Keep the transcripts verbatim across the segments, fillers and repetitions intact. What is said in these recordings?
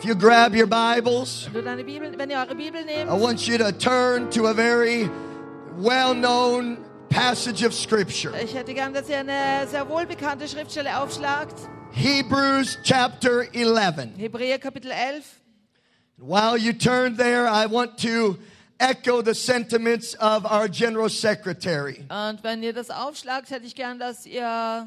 If you grab your Bibles, Wenn, du deine Bibel, wenn ihr eure Bibel nehmt, I want you to turn to a very well-known passage of Scripture. ich hätte gern, dass ihr eine sehr wohlbekannte Schriftstelle aufschlagt. Hebrews chapter eleven. Hebräer Kapitel elf. While you turn there, I want to echo the sentiments of our General Secretary. Und wenn ihr das aufschlagt, hätte ich gern, dass ihr,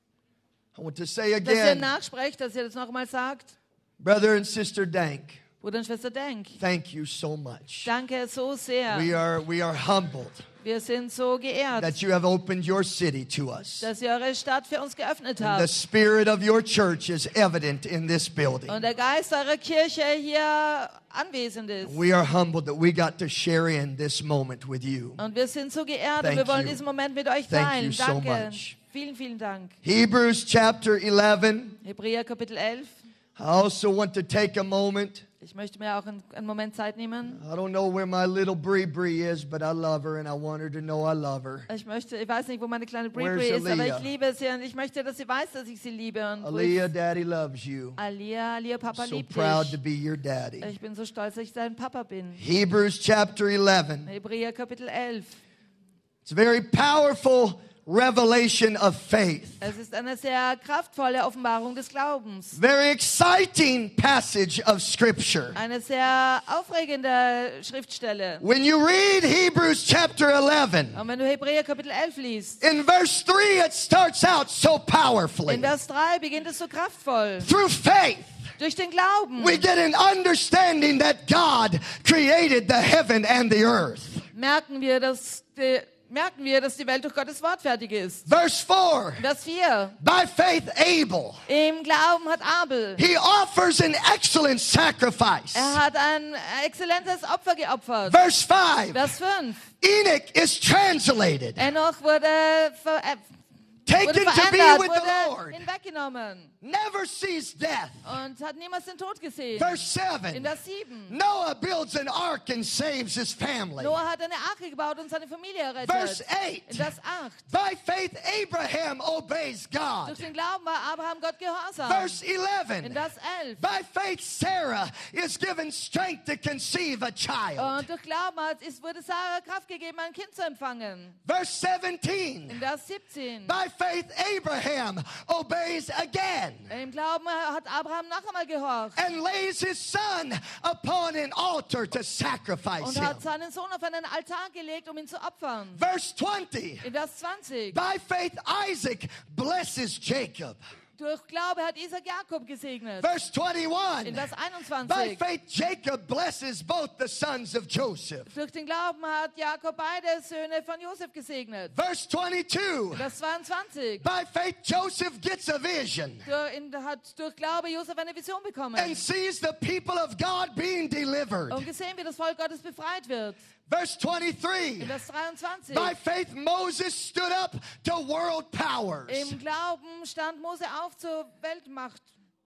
I want to say dass ihr again, nachsprecht, dass ihr das nochmal sagt. Brother and Sister Dank, Bruder und Schwester Denk, thank you so much. danke so sehr. We are, we are humbled Wir sind so geehrt, that you have opened your city to us. dass ihr eure Stadt für uns geöffnet And the habt. spirit of your church is evident in this building. Und der Geist eurer Kirche hier anwesend ist. We are humbled that we got to share in this moment with you. Und wir sind so geehrt und Thank wir wollen you. diesen Moment mit euch Thank teilen. you so Danke. much. Vielen, vielen Dank. Hebrews chapter eleven. Hebräer Kapitel elf. I also want to take a moment. Ich möchte mir auch einen, einen Moment Zeit nehmen. I don't know where my little Bree Bree is, but I love her and I want her to know I love her. Ich möchte, ich weiß nicht, wo meine kleine Bri Where's Bri ist, aber Aliyah? ich liebe sie und ich möchte, dass sie weiß, dass ich sie liebe. Und Aliyah, Daddy loves you. Aliyah, Aliyah, Papa So liebt proud to dich. be your daddy. Ich bin so stolz, dass ich dein Papa bin. Hebrews chapter eleven. Hebräer Kapitel elf. It's a very powerful revelation of faith. Es ist eine sehr kraftvolle Offenbarung des Glaubens. Very exciting passage of Scripture. Eine sehr aufregende Schriftstelle. When you read Hebrews chapter eleven, Und wenn du Hebräer Kapitel elf liest, in verse three it starts out so powerfully. in Vers drei beginnt es so kraftvoll. Through faith, Durch den Glauben we get an understanding that God created the heaven and the earth. merken wir, dass die, merken wir, dass die Welt durch Gottes Wort fertig ist. Verse four, Vers vier. by faith Abel, Im Glauben hat Abel. he offers an excellent sacrifice. Er hat ein exzellentes Opfer geopfert. Verse five, Vers fünf. Enoch is translated, Enoch wurde, ver, äh, wurde taken to be verändert, with the wurde Lord, hinweggenommen never sees death. und hat niemals den Tod gesehen. Verse In seven, Vers sieben. Noah builds an ark and saves his family. Noah hat eine Arche gebaut und seine Familie Verse errettet. eight, In Vers acht. by faith Abraham obeys God. Durch den Glauben war Abraham Gott gehorsam. Verse In eleven, Vers elf. by faith Sarah is given strength to conceive a child. Und durch Glauben hat, ist, wurde Sarah Kraft gegeben, ein Kind zu empfangen. Verse seventeen, In Vers siebzehn. by faith Abraham obeys again Im Glauben hat Abraham noch einmal gehorcht and lays his son upon an altar to sacrifice und him. hat seinen Sohn auf einen Altar gelegt, um ihn zu opfern. Verse twenty, In Vers zwanzig. by faith Isaac blesses Jacob. Durch Glaube hat Isaac Jakob gesegnet. Verse twenty-one, In Vers by einundzwanzig. faith Jacob blesses both the sons of Joseph. Durch den Glauben hat Jakob beide Söhne von Josef gesegnet. Verse twenty-two, In Vers zweiundzwanzig. by faith Joseph gets a vision Durch, in, hat durch Glaube Josef eine Vision bekommen and sees the people of God being delivered. und gesehen, wie das Volk Gottes befreit wird. Verse In twenty-three, Vers dreiundzwanzig. by faith Moses stood up to world powers. Im Glauben stand Mose auf zur Weltmacht.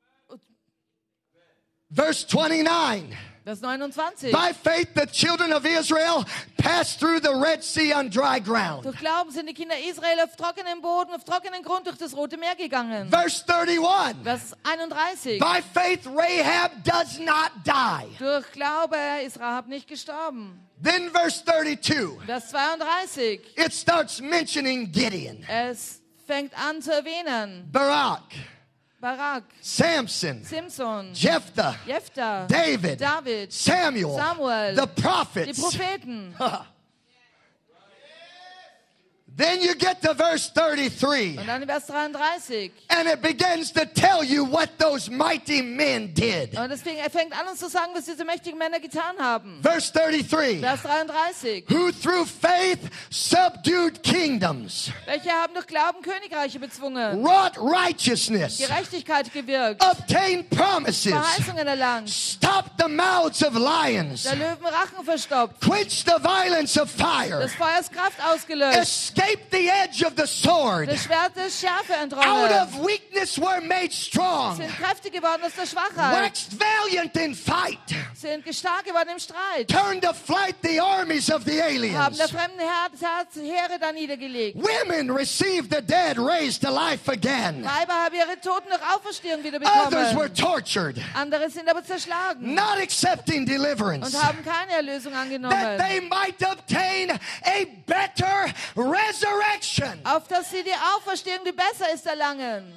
Verse twenty-nine, Vers neunundzwanzig. by faith the children of Israel passed through the Red Sea on dry ground. Durch Glauben sind die Kinder Israel auf trockenem Boden, auf trockenen Grund durch das Rote Meer gegangen. Verse thirty-one, Vers einunddreißig. by faith Rahab does not die. Durch Glaube ist Rahab nicht gestorben. Then verse thirty-two, Vers zweiunddreißig. it starts mentioning Gideon, Es fängt an zu erwähnen. Barak, Barak, Samson, Simson, Jephthah, Jephthah, David, David, Samuel, Samuel, the die prophets. Propheten. Then you get to verse thirty-three, Und dann in Vers dreiunddreißig. and it begins to tell you what those mighty men did. Und deswegen, er fängt an, uns zu sagen, was diese mächtigen Männer getan haben. Verse thirty-three, Vers dreiunddreißig. who through faith subdued kingdoms, Welche haben durch Glauben Königreiche bezwungen, wrought righteousness, Gerechtigkeit gewirkt, obtained promises, Verheißungen erlangt, stopped the mouths of lions, der Löwen Rachen verstopft, quenched the violence of fire, des Feuers Kraft ausgelöscht, escaped escaped the edge of the sword. Das Schwert ist Schärfe Out entronnen. of weakness were made strong. Sind kräftig geworden aus der Schwachheit. Waxed valiant in fight. Sind stark geworden im Streit. Turned to flight the armies of the Haben aliens. der fremden Herz, Herz, Heere da niedergelegt. Women received the dead raised to life again. Weiber haben ihre Toten durch Auferstehung wieder Others were bekommen. tortured, Andere sind aber zerschlagen not accepting deliverance, und haben keine Erlösung that angenommen. they might obtain a better resurrection. Auf dass sie die Auferstehung, die besser ist, erlangen.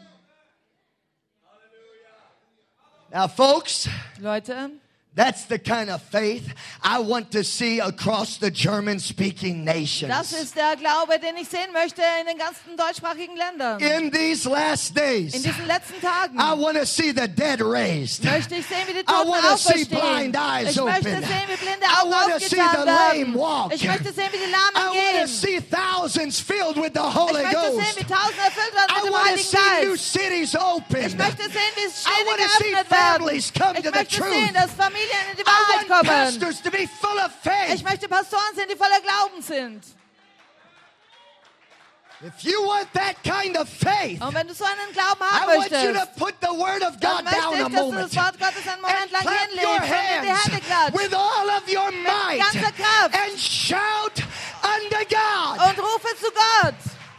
Now, folks, Leute, that's the kind of faith I want to see across the German-speaking das nations. ist der Glaube, den ich sehen möchte in den ganzen deutschsprachigen Ländern. In these last In days, diesen letzten Tagen I want to see the dead raised. möchte ich sehen, wie die I Toten want to see auferstehen. blind eyes Ich möchte open. sehen, wie blinde I Augen want to see the aufgetan lame walk. werden. Ich möchte sehen, wie die I Lahmen want to gehen. see thousands filled with the Ich Holy möchte sehen, Ghost. wie Tausende erfüllt werden I mit dem want to Heiligen see new Geist. cities Ich open. möchte sehen, wie I Städte want to see geöffnet werden. families come Ich to the möchte truth. sehen, dass Familien in die I Wahrheit want kommen. pastors to be full of Ich faith. möchte Pastoren sehen, die voller Glauben sind. If you want that kind of faith, Und wenn du so einen Glauben I haben want you to möchtest, put the Word of dann God down möchte a ich, dass du moment das Wort Gottes einen Moment and lang clap your hinlegst und in die hands Hände klatscht with all of your might ganzer Kraft. and shout unto God. und rufe zu Gott.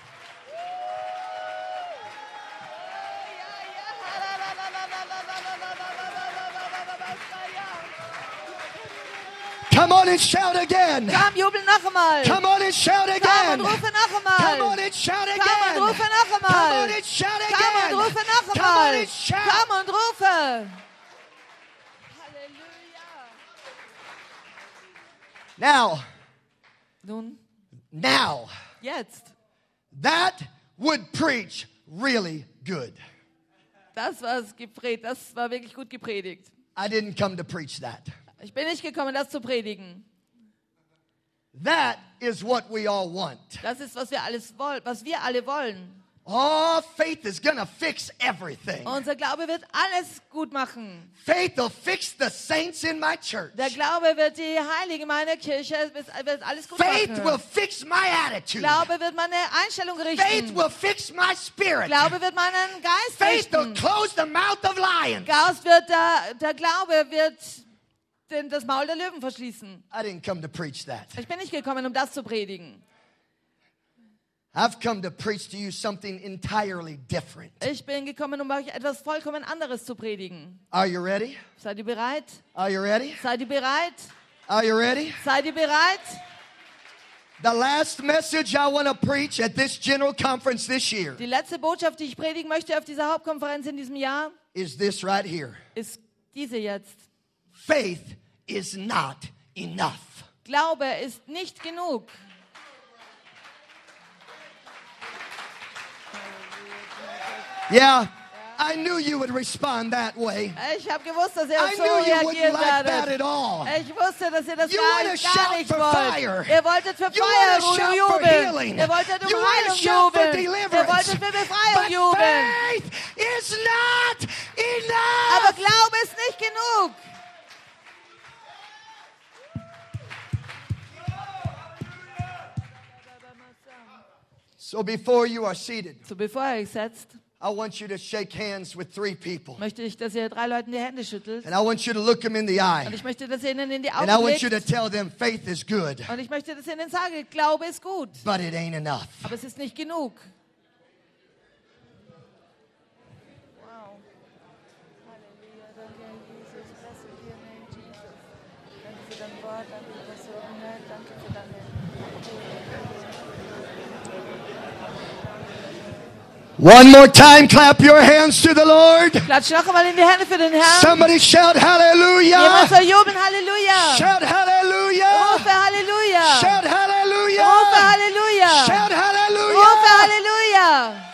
Come on and shout again. Komm, jubel noch einmal. Come on and shout Komm again. und rufe noch Come on einmal. and shout Komm again. und rufe noch Come einmal. on and shout Komm und again. rufe noch Come on einmal. and shout. Komm und rufe. Halleluja. Now, Nun, now, jetzt. that would preach really good. Das war gepredigt. Das war wirklich gut gepredigt. I didn't come to preach that. Ich bin nicht gekommen, das zu predigen. That is what we all want. Das ist, was wir alles wollen, was wir alle wollen. Oh, faith is going to fix everything. Unser Glaube wird alles gut machen. Faith will fix the saints in my church. Der Glaube wird die Heiligen meiner Kirche wird, wird alles gut Faith machen. will fix my attitude. Glaube wird meine Einstellung Faith richten. will fix my spirit. Glaube wird meinen Geist Faith will richten. close the mouth of lions. Geist wird der, der Glaube wird den, das Maul der Löwen verschließen. I didn't come to preach that. Ich bin nicht gekommen, um das zu predigen. I've come to preach to you something entirely different. Ich bin gekommen, um euch etwas vollkommen anderes zu predigen. Are you ready? Seid ihr bereit? Are you ready? Seid ihr bereit? Are you ready? Seid ihr bereit? The last message I want to preach at this general conference this year Die letzte Botschaft, die ich predigen möchte auf dieser Hauptkonferenz in diesem Jahr, is this right here. ist diese jetzt. Faith is not enough. Glaube ist nicht genug. Yeah, I knew you would respond that way. Ich habe gewusst, dass ihr I so knew you wouldn't reagieren like that werdet. at all. Ich wusste, dass ihr das You gar, wanna gar shout nicht for wollt. fire. Ihr wolltet für You Feuer wanna shout for jubeln. healing. Ihr wolltet um You wanna Heilung shout for jubeln. Ihr deliverance. wolltet für Befreiung But jubeln. faith is not Aber enough. Glaube ist nicht genug. So before you are seated, So, bevor ihr euch setzt, I want you to shake hands with three people. möchte ich, dass ihr drei Leuten die Hände schüttelt. And I want you to look them in the Und eye. ich möchte, dass ihr ihnen in die Augen And I want you to blickt. tell them faith is good, Und ich möchte, dass ihr ihnen sagt, Glaube ist gut. but it ain't enough. Aber es ist nicht genug. Wow. Halleluja. Danke, Herr Jesus. Blessed be your name, Jesus. Danke für dein Wort. Danke, dass du umhört. Danke für deine... One more time, clap your hands to the Lord. Klatsch noch einmal in die Hände für den Herrn. Somebody shout Jemand hallelujah. soll jubeln. Halleluja. Shout hallelujah. Rufe Halleluja. Shout Rufe hallelujah. Halleluja. Shout Rufe hallelujah. Halleluja.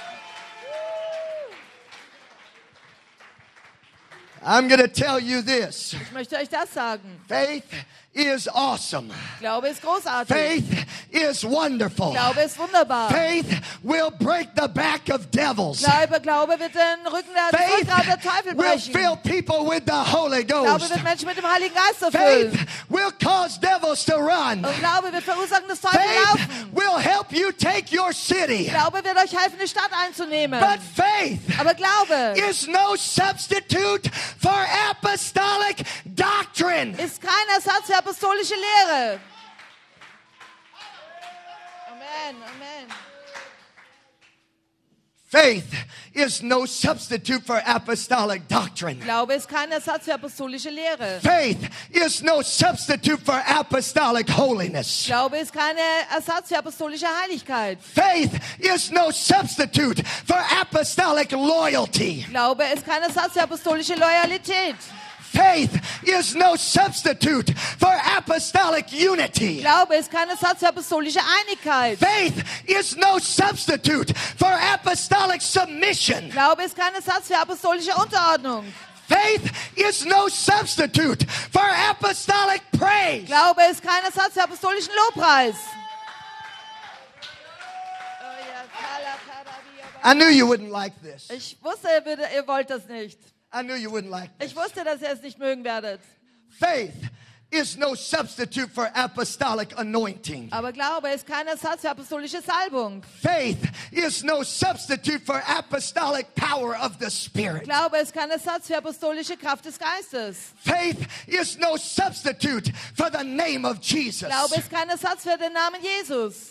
I'm going to tell you this. Ich möchte euch das sagen. Faith is awesome. Glaube ist großartig. Faith is wonderful. Glaube ist wunderbar. Faith will break the back of devils. Glaube, Glaube wird den Rücken der Faith Rückgrat der Teufel will brechen. fill people with the Holy Glaube Ghost. wird Menschen mit dem Heiligen Geist erfüllen. Faith will cause devils to run. Und Glaube wird verursachen, dass Teufel Faith laufen. will help you take your city. Glaube wird euch helfen, die Stadt einzunehmen. But faith Aber Glaube is no substitute for apostolic doctrine. ist kein Ersatz für apostolische Lehre. Amen, amen. Faith is no substitute for apostolic doctrine. Glaube ist kein Ersatz für apostolische Lehre. Faith is no substitute for apostolic holiness. Glaube ist kein Ersatz für apostolische Heiligkeit. Faith is no substitute for apostolic loyalty. Glaube ist kein Ersatz für apostolische Loyalität. Faith is no substitute for apostolic unity. Glaube ist kein Ersatz für apostolische Einigkeit. Faith is no substitute for apostolic submission. Glaube ist kein Ersatz für apostolische Unterordnung. Faith is no substitute for apostolic praise. Glaube ist kein Ersatz für apostolischen Lobpreis. I knew you wouldn't like this. Ich wusste, ihr, würdet, ihr wollt das nicht. I knew you wouldn't like this. Ich wusste, dass ihr es nicht mögen werdet. Faith is no substitute for apostolic anointing. Aber Glaube ist kein Ersatz für apostolische Salbung. Faith is no substitute for apostolic power of the Spirit. Glaube ist kein Ersatz für apostolische Kraft des Geistes. Faith is no substitute for the name of Jesus. Glaube ist kein Ersatz für den Namen Jesus.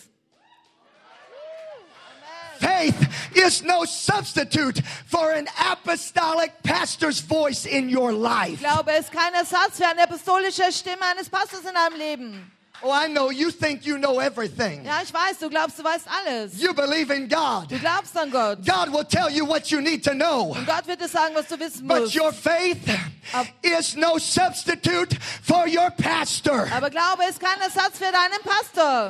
Faith is no substitute for an apostolic pastor's voice in your life. Glaube ist kein Ersatz für eine apostolische Stimme eines Pastors in deinem Leben. Oh, I know you think you know everything. Ja, ich weiß, du glaubst, du weißt alles. You believe in God. Du glaubst an Gott. God will tell you what you need to know. Und Gott wird dir sagen, was du wissen But musst. your faith is no substitute for your pastor. Aber Glaube ist kein Ersatz für deinen Pastor.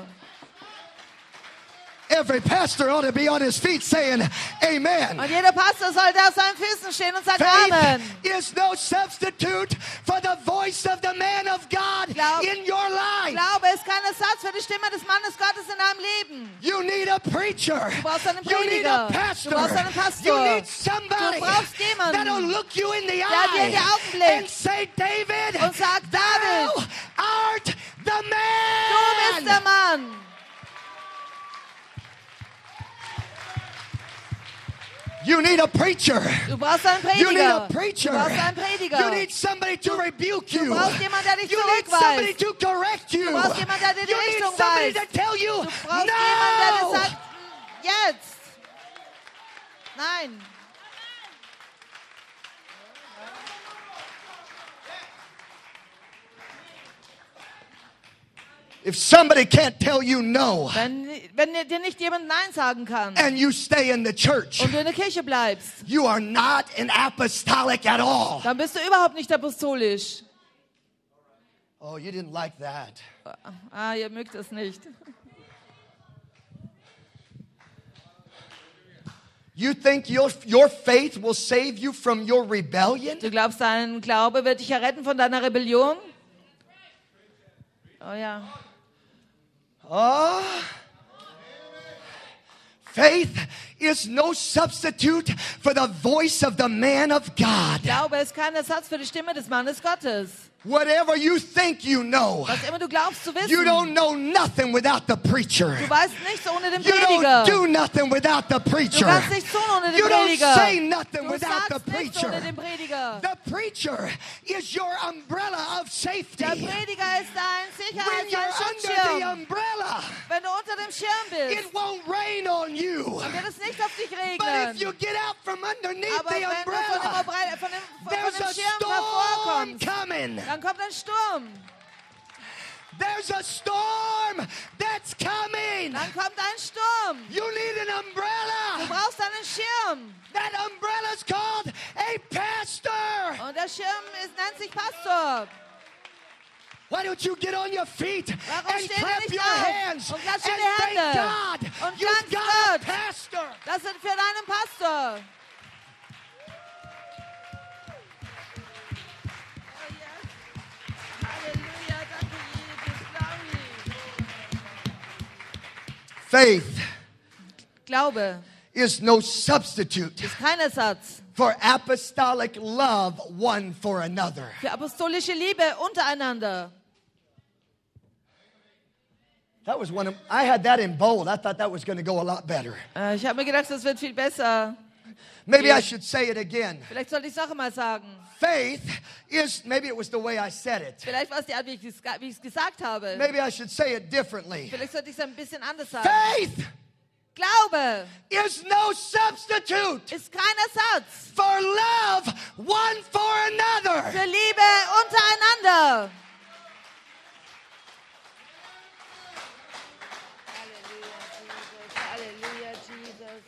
Every pastor ought to be on his feet saying, Amen. Und jeder Pastor sollte auf seinen Füßen stehen und sagen Amen. Faith is no substitute for the voice of the man of God Glaub- in your life. Glaube ist kein Ersatz für die Stimme des Mannes Gottes in deinem Leben. You need a preacher. Du brauchst einen You need a Prediger. pastor. Du brauchst einen Pastor. You need somebody Du brauchst jemanden, that'll look you in the der dir in die eye Augen blickt and say, David, und sagt, thou David, art the du man. bist der Mann. You need a preacher. Du brauchst einen You need a Prediger. preacher. Du brauchst einen Prediger. You need somebody to rebuke you. Du brauchst jemanden, der dich You need somebody zurückweist. to correct you. Du brauchst jemanden, der dir die You need Richtung somebody weist. to tell you, Du brauchst jemanden, der dir no. sagt, jetzt. Nein. If somebody can't tell you no Wenn, wenn dir nicht jemand Nein sagen kann and you stay in the church, und du in der Kirche bleibst, you are not an apostolic at all. dann bist du überhaupt nicht apostolisch. Oh, you didn't like that. Ah, ihr mögt es nicht. You think your, your faith will save you from your rebellion? Du glaubst, dein Glaube wird dich erretten von deiner Rebellion? Oh ja. Oh. Faith is no substitute for the voice of the man of God. Glaube ist kein Ersatz für die Stimme des Mannes Gottes. Whatever you think you know, Was immer du glaubst zu wissen. you don't know nothing without the preacher. Du weißt nichts ohne den You Prediger. don't do nothing without the Du preacher. kannst nichts tun ohne den You don't Prediger. say nothing Du without the sagst nichts ohne preacher. den Prediger. The preacher is your umbrella of safety. Der Prediger ist dein When Sicherheits-, you're dein under the Schutzschirm. umbrella, Wenn du unter dem Schirm bist, it won't rain on you. dann wird es nicht auf dich But if regnen. you get out from underneath Aber the wenn du von dem, umbrella, Obre- von dem, von there's dem a Schirm storm hervorkommst, coming. dann kommt ein Sturm. There's a storm that's coming. Dann kommt ein Sturm. You need an Du umbrella. brauchst einen Schirm. That umbrella is called a pastor. Und der Schirm ist, nennt sich Pastor. Why don't you get on your feet Warum and stehen wir clap nicht your auf hands und and klatschen die thank Hände God und you've dankst got a Gott. pastor. Das sind für deinen Pastor. Halleluja, danke Jesus, Faith Glaube is no substitute ist kein Ersatz for apostolic love one for another. für apostolische Liebe untereinander. That was one of, I had that in bold. I thought that was going to go a lot better. Äh, ich habe mir gedacht, das wird viel besser. Maybe I should say it again. Vielleicht sollte ich es noch einmal sagen. Faith is, maybe it was the way I said it. Vielleicht war es die Art, wie ich es wie ich es gesagt habe. Maybe I should say it differently. Vielleicht sollte ich es ein bisschen anders sagen. Faith Glaube is no substitute ist kein Ersatz for love one for another. für Liebe untereinander. Halleluja, Jesus.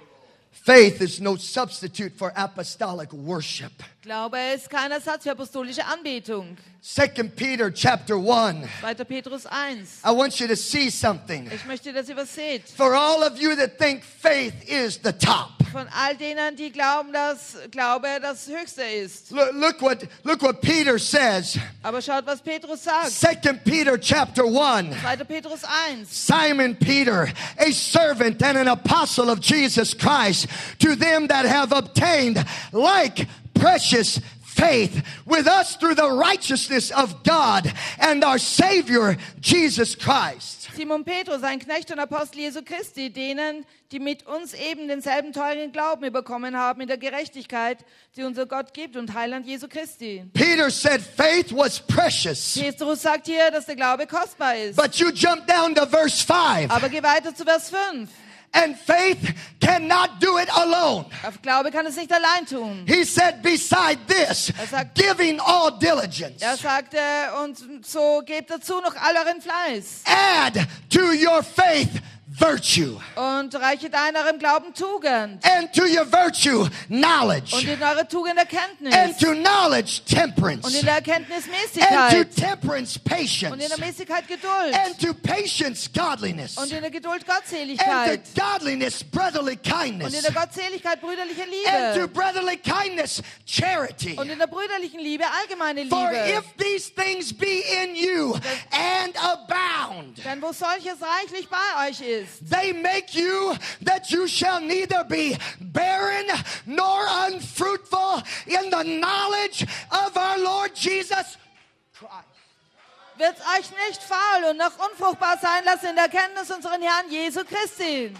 Faith is no substitute for apostolic worship. Glaube ist kein Ersatz für apostolische Anbetung. Second Peter chapter one. zweiter Petrus eins. I want you to see something. Ich möchte, dass ihr was seht. For all of you that think faith is the top. Von all denen, die glauben, dass Glaube das Höchste ist. Look, look what look what Peter says. Aber schaut, was Petrus sagt. Second Peter chapter one. zweiter Petrus eins. Simon Peter, a servant and an apostle of Jesus Christ, to them that have obtained like precious faith with us through the righteousness of God and our Savior Jesus Christ. Simon Petrus, ein Knecht und Apostel Jesu Christi, denen, die mit uns eben denselben teuren Glauben bekommen haben in der Gerechtigkeit, die unser Gott gibt, und Heiland Jesu Christi. Peter said faith was precious. Petrus sagt hier, dass der Glaube kostbar ist. But you jump down to verse five. Aber geh weiter zu Vers fünf. And faith cannot do it alone. Auf Glaube kann es nicht allein tun. He said, beside this, Er sagt- giving all diligence, Er sagte, und so gebt dazu noch all euren Fleiß. add to your faith virtue, Und reiche eurem Glauben Tugend. and to your virtue Und knowledge, in eure Tugend and Erkenntnis. to knowledge Und temperance, in der Erkenntnis and to Mäßigkeit. temperance Und in patience, der Mäßigkeit Geduld. and to patience godliness, Und in der Geduld and Gottseligkeit. to godliness brotherly Und in kindness, der Gottseligkeit brüderliche and to Liebe. brotherly kindness charity. Und in der brüderlichen Liebe allgemeine For Liebe. if these things be in you and abound, Denn wo solches reichlich bei euch ist, they make you that you shall neither be barren nor unfruitful in the knowledge of our Lord Jesus Christ. wird euch nicht faul und noch unfruchtbar sein lassen in der Kenntnis unseren Herrn Jesu Christi.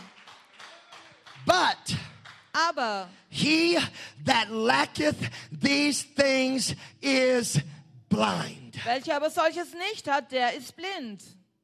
But Aber he that lacketh these things is blind. welcher aber solches nicht hat, der ist blind.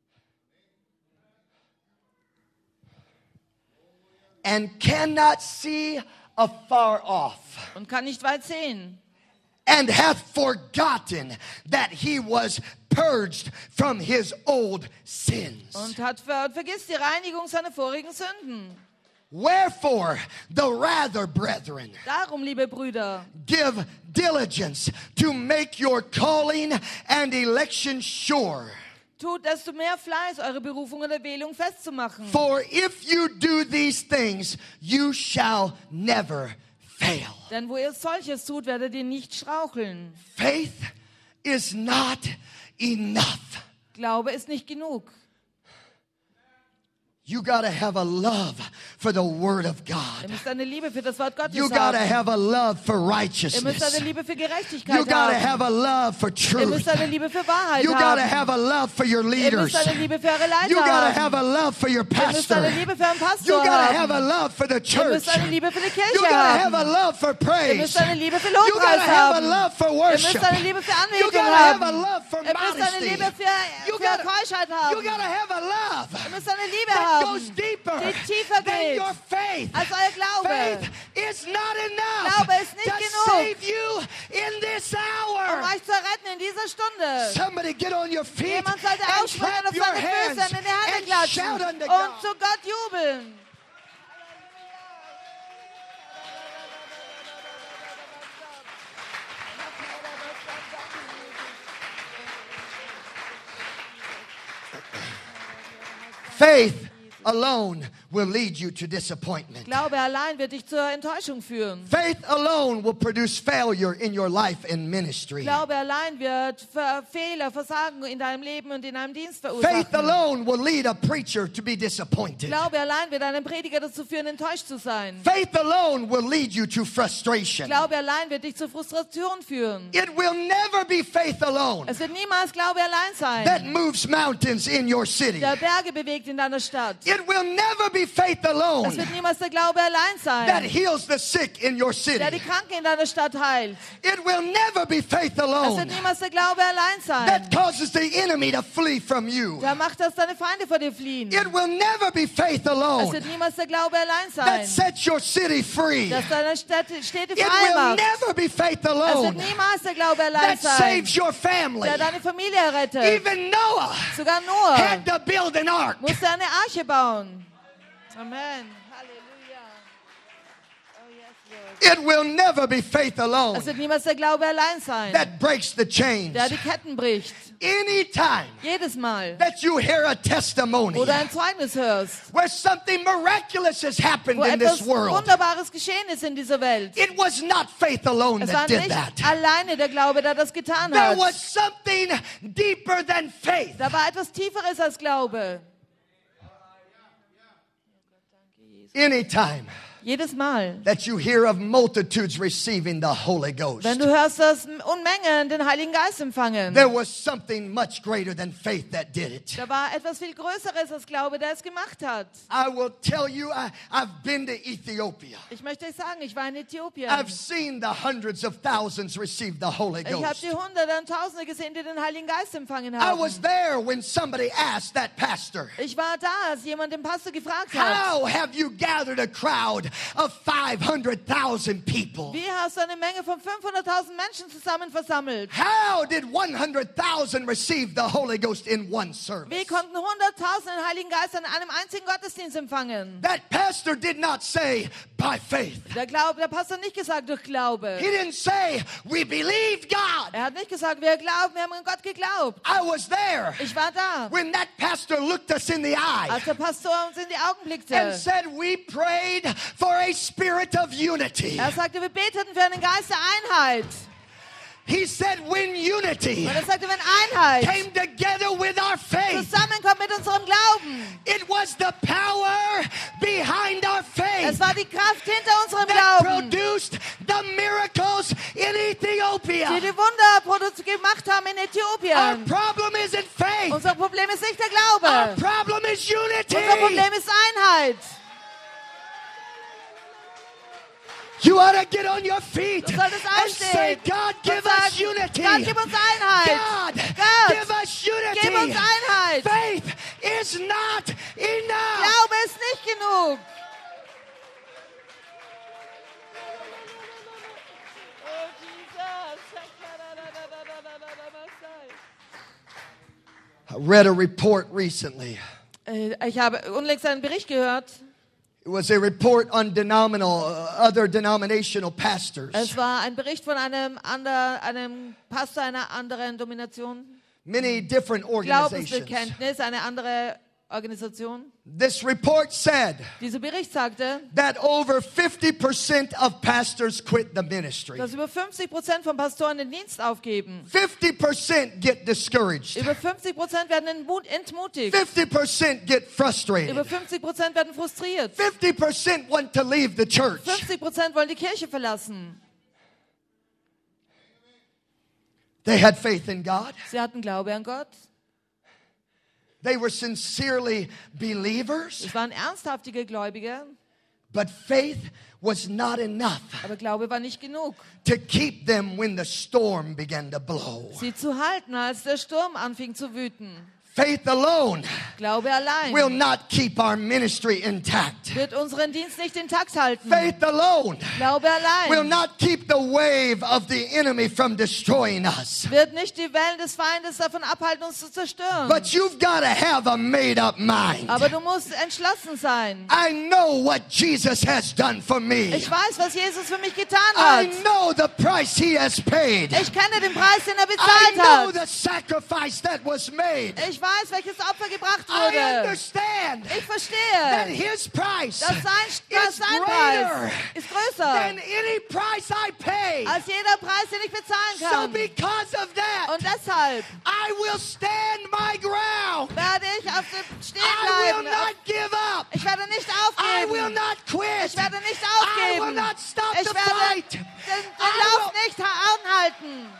And cannot see afar off, Und kann nicht weit sehen. and hath forgotten that he was purged from his old sins. Und hat ver und vergisst die Reinigung seiner vorigen Sünden. Wherefore, the rather, brethren, Darum, liebe Brüder, give diligence to make your calling and election sure. tut desto mehr Fleiß, eure Berufung und Erwählung festzumachen. For if you do these things, you shall never fail. Denn wo ihr solches tut, werdet ihr nicht straucheln. Faith is not enough. Glaube ist nicht genug. You gotta have a love for the Word of Ihr God. müsst eine Liebe für das Wort Gottes You gotta haben. have a love for Ihr müsst righteousness. eine Liebe für Gerechtigkeit You gotta haben. have a love for Ihr müsst truth. eine Liebe für Wahrheit You gotta haben. have a love for your Ihr leaders. müsst eine Liebe für eure You Leiter gotta haben. have a love for your Ihr müsst eine pastor. Liebe für einen You Pastor gotta have a haben. love for the Ihr church. müsst eine Liebe für die You Kirche gotta have haben. a love for Ihr praise. müsst eine Liebe für You gotta Lobpreis have a haben. love for Ihr worship. müsst eine Liebe für You Anbetung gotta have a haben. love for Ihr müsst eine modesty. Liebe für, You für gotta- Keuschheit You haben. gotta have a love Ihr müsst eine Liebe that goes haben, deeper die tiefer than geht your faith. als euer Glaube. Faith is not enough Glaube ist nicht to genug, save you in this um hour. euch zu retten in dieser Stunde. Somebody get on your feet Jemand sollte and aufspringen clap auf your seine Füße hands und in die Hände and klatschen shout unto und God. zu Gott jubeln. Faith alone will lead you to disappointment. Glaube allein wird dich zur Enttäuschung führen. Faith alone will produce failure in your life and ministry. Glaube allein wird Ver- Fehler, Versagen in deinem Leben und in deinem Dienst Faith verursachen. alone will lead a preacher to be disappointed. Glaube allein wird einen Prediger dazu führen, enttäuscht zu sein. Faith alone will lead you to frustration. Glaube allein wird dich zur Frustration führen. It will never be faith alone Es wird niemals Glaube allein that sein, moves mountains in your city. der Berge bewegt in deiner Stadt. It will never be faith Es alone wird niemals der Glaube allein that sein, heals the sick in your der die city. Kranken in deiner Stadt heilt. It will never be faith Es wird alone niemals der Glaube allein sein, that causes the enemy to flee from you. der macht, dass deine Feinde vor dir fliehen. It will never be faith Es alone wird niemals der Glaube allein that sein, sets your city free. dass deine Städte, Städte It frei will macht. never be faith Es wird alone niemals der Glaube allein that sein, saves your family. der deine Familie rettet. Even Noah Sogar Noah had to build an ark. musste eine Arche bauen. Amen. Halleluja. Oh, yes, Lord. It will never be faith alone Es wird niemals der Glaube allein sein, that breaks the chains. der die Ketten bricht. Anytime Jedes Mal, that you hear a testimony wo du ein Zeugnis hörst, where something miraculous has happened wo in etwas this world, Wunderbares geschehen ist in dieser Welt. it was not faith alone Es war that did nicht that. alleine der Glaube, der das getan There hat. was something deeper than faith. Da war etwas Tieferes als Glaube. Anytime Jedes Mal, that you hear of multitudes receiving the Holy Ghost, wenn du hörst, dass Unmengen den Heiligen Geist empfangen, there was something much greater than faith that did it. da war etwas viel Größeres als Glaube, der es gemacht hat. I will tell you, I, I've been to Ethiopia. Ich möchte euch sagen, ich war in Äthiopien. I've seen the hundreds of thousands receive the Holy Ich habe Ghost. die Hunderte und Tausende gesehen, die den Heiligen Geist empfangen I haben. was there when somebody asked that pastor, Ich war da, als jemand den Pastor gefragt hat, how have you gathered a crowd of five hundred thousand people? wie hast du eine Menge von fünfhunderttausend Menschen zusammen versammelt? How did one hundred thousand receive the Holy Ghost in one service? Wie konnten hunderttausend den Heiligen Geist an einem einzigen Gottesdienst empfangen? That pastor did not say, by faith. Der, Glaube, der Pastor hat nicht gesagt, durch Glaube. He didn't say, we believed God. Er hat nicht gesagt, wir glauben, wir haben an Gott geglaubt. I was there Ich war da, when that pastor looked us in the eye als der Pastor uns in die Augen and blickte. said, we prayed for a spirit of unity. Er sagte, wir beteten für einen Geist der Einheit. He said, when unity Und er sagte, wenn Einheit came together with our faith, zusammenkommt mit unserem Glauben, it was the power behind our faith es war die Kraft hinter unserem that Glauben, produced the miracles in die Ethiopia. die Wunder produ- gemacht haben in Our Äthiopien. problem isn't faith. Unser Problem ist nicht der Our Glaube. problem is unity. Unser Problem ist Einheit. You ought to get on your feet Du solltest and say, einstehen God, und give us sagen, unity. Gott, gib uns Einheit. God, Gott, give us unity. gib uns Einheit. Faith is not enough. Glaube ist nicht genug. I read a report recently. Äh, Ich habe unlängst einen Bericht gehört. It was a report on denominational, uh, other denominational pastors. Es war ein Bericht von einem, ander, einem Pastor einer anderen Domination. Many different organizations. Glaubensbekenntnis, eine andere Organisation. This report said Dieser Bericht sagte, that over fifty percent of pastors quit the ministry. dass über fünfzig Prozent von Pastoren den Dienst aufgeben. fifty percent get discouraged. Über fünfzig Prozent werden entmut- entmutigt. fifty percent get Über frustrated. fünfzig Prozent werden frustriert. fifty percent want to leave the church. fünfzig Prozent wollen die Kirche verlassen. They had faith in God. Sie hatten Glaube an Gott. They were sincerely believers. Es waren ernsthaftige Gläubige, But faith was not enough aber Glaube war nicht genug, to keep them when the storm began to blow. sie zu halten, als der Sturm anfing zu wüten. Faith alone Glaube allein will not keep our ministry intact. wird unseren Dienst nicht intakt halten. Faith alone Glaube will allein not keep the wave of the enemy from destroying us. wird nicht die Wellen des Feindes davon abhalten, uns zu zerstören. But you've got to have a made-up mind. Aber du musst entschlossen sein. I know what Jesus has done for me. Ich weiß, was Jesus für mich getan I hat. know the price he has paid. Ich kenne den Preis, den er I bezahlt know hat. the sacrifice that was made. Ich weiß weiß, welches Opfer gebracht I wurde. understand Ich that verstehe, his price dass sein, dass is sein greater Preis ist größer than any price I pay. als jeder Preis, den ich bezahlen So kann. because of that, Und deshalb I will stand my ground. werde ich auf dem Stehen I will bleiben. not give up. Ich werde nicht I will aufgeben. not quit. Ich werde nicht I will aufgeben. not stop Ich the werde fight. den, den I Lauf will- nicht anhalten.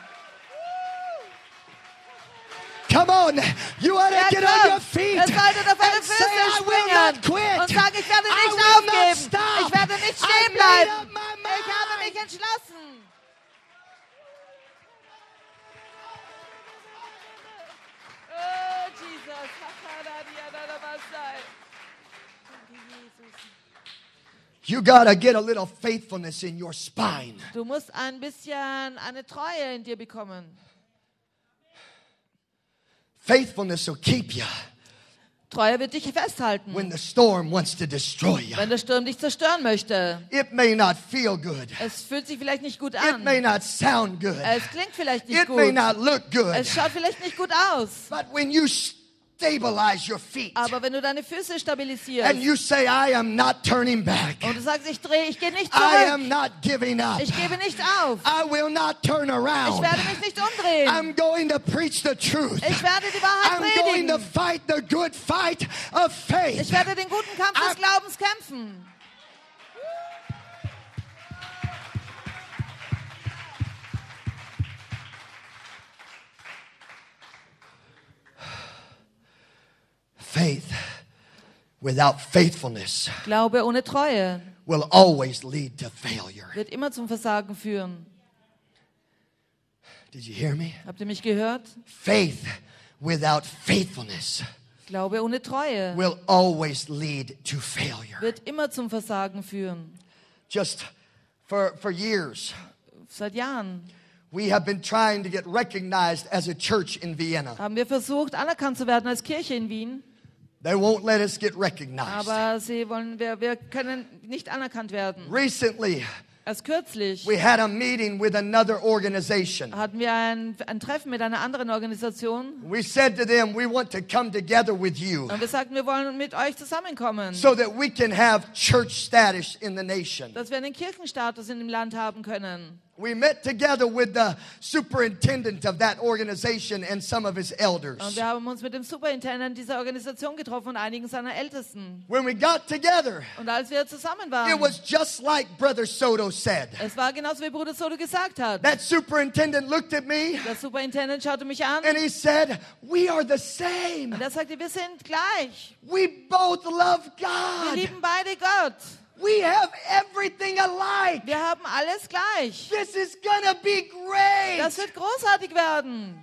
Come on, you ought to Ja, get on your komm. feet Ihr solltet auf eure and say, Füße I will springen not quit. und sagen, ich werde I nicht will not aufgeben. stop. Ich werde nicht I stehen made bleiben. up my mind. Ich habe mich entschlossen. Oh, Jesus. You gotta get a little faithfulness in your spine. Du musst ein bisschen eine Treue in dir bekommen. Faithfulness will keep you Treue wird dich festhalten, when the storm wants to destroy you. wenn der Sturm dich zerstören möchte. It may not feel good. Es fühlt sich vielleicht nicht gut It an. may not sound good. Es klingt vielleicht nicht It may gut. not look good. Es schaut vielleicht nicht gut aus. But when you stabilize your feet Aber wenn du deine Füße stabilisierst and you say, I am not turning back. und du sagst, ich drehe, ich gehe nicht I zurück. am not giving up. Ich gebe nicht auf. I will not turn Ich around. werde mich nicht umdrehen. I'm going to preach the truth. Ich werde die Wahrheit I'm going to predigen. fight the good fight of faith. Ich werde den guten Kampf des I'm- Glaubens kämpfen. Faith without faithfulness Glaube ohne Treue will always lead to failure. wird immer zum Versagen führen. Did you hear me? Habt ihr mich gehört? Faith without faithfulness Glaube ohne Treue will always lead to failure. wird immer zum Versagen führen. Just for, for years, Seit Jahren we have been trying to get recognized as a church in Vienna. haben wir versucht, anerkannt zu werden als Kirche in Wien. They won't let us get recognized. Aber sie wollen, wir, wir können nicht anerkannt werden. Recently, Erst kürzlich we had a meeting with another organization. hatten wir ein, ein Treffen mit einer anderen Organisation. We said to them, we want to come together with you Und wir sagten, wir wollen mit euch zusammenkommen, so that we can have church status in the nation. dass wir einen Kirchenstatus in dem Land haben können. We met together with the superintendent of that organization and some of his Und elders. wir haben uns mit dem Superintendent dieser Organisation getroffen und einigen seiner Ältesten. When we got together, Und als wir zusammen it waren, was just like Brother Soto said. es war genauso wie Bruder Soto gesagt hat. That superintendent looked at me Der Superintendent schaute mich an and he said, we are the und same. er sagte, wir sind gleich. We both love Wir God. lieben beide Gott. We have everything alike. Wir haben alles gleich. This is gonna be great. Das wird großartig werden.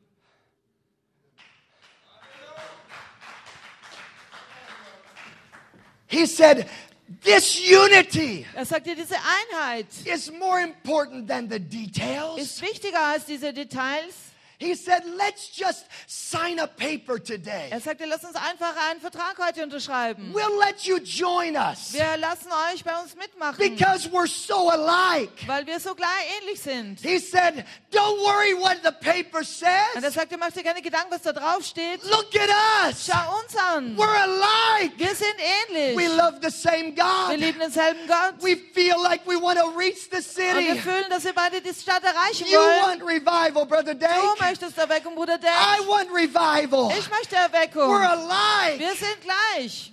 He said, this unity Er sagte, diese Einheit is more important than the details. ist wichtiger als diese Details. He said, let's just sign a paper today. Er sagte, lass uns einfach einen Vertrag heute unterschreiben. We'll let you join us Wir lassen euch bei uns mitmachen, because we're so alike. weil wir so gleich ähnlich sind. He said, don't worry what the paper Und er says. sagte, mach dir keine Gedanken, was da drauf steht. Look at us. Schau uns an. We're alike. Wir sind ähnlich. We love the same Wir God. lieben denselben Gott. We feel like we want to reach the Und wir city. fühlen, dass wir beide die Stadt erreichen You wollen. want revival, Brother Du Dave. möchtest Erweckung, Bruder I Dave. want revival. Ich möchte Erweckung. We're alike. Wir sind gleich.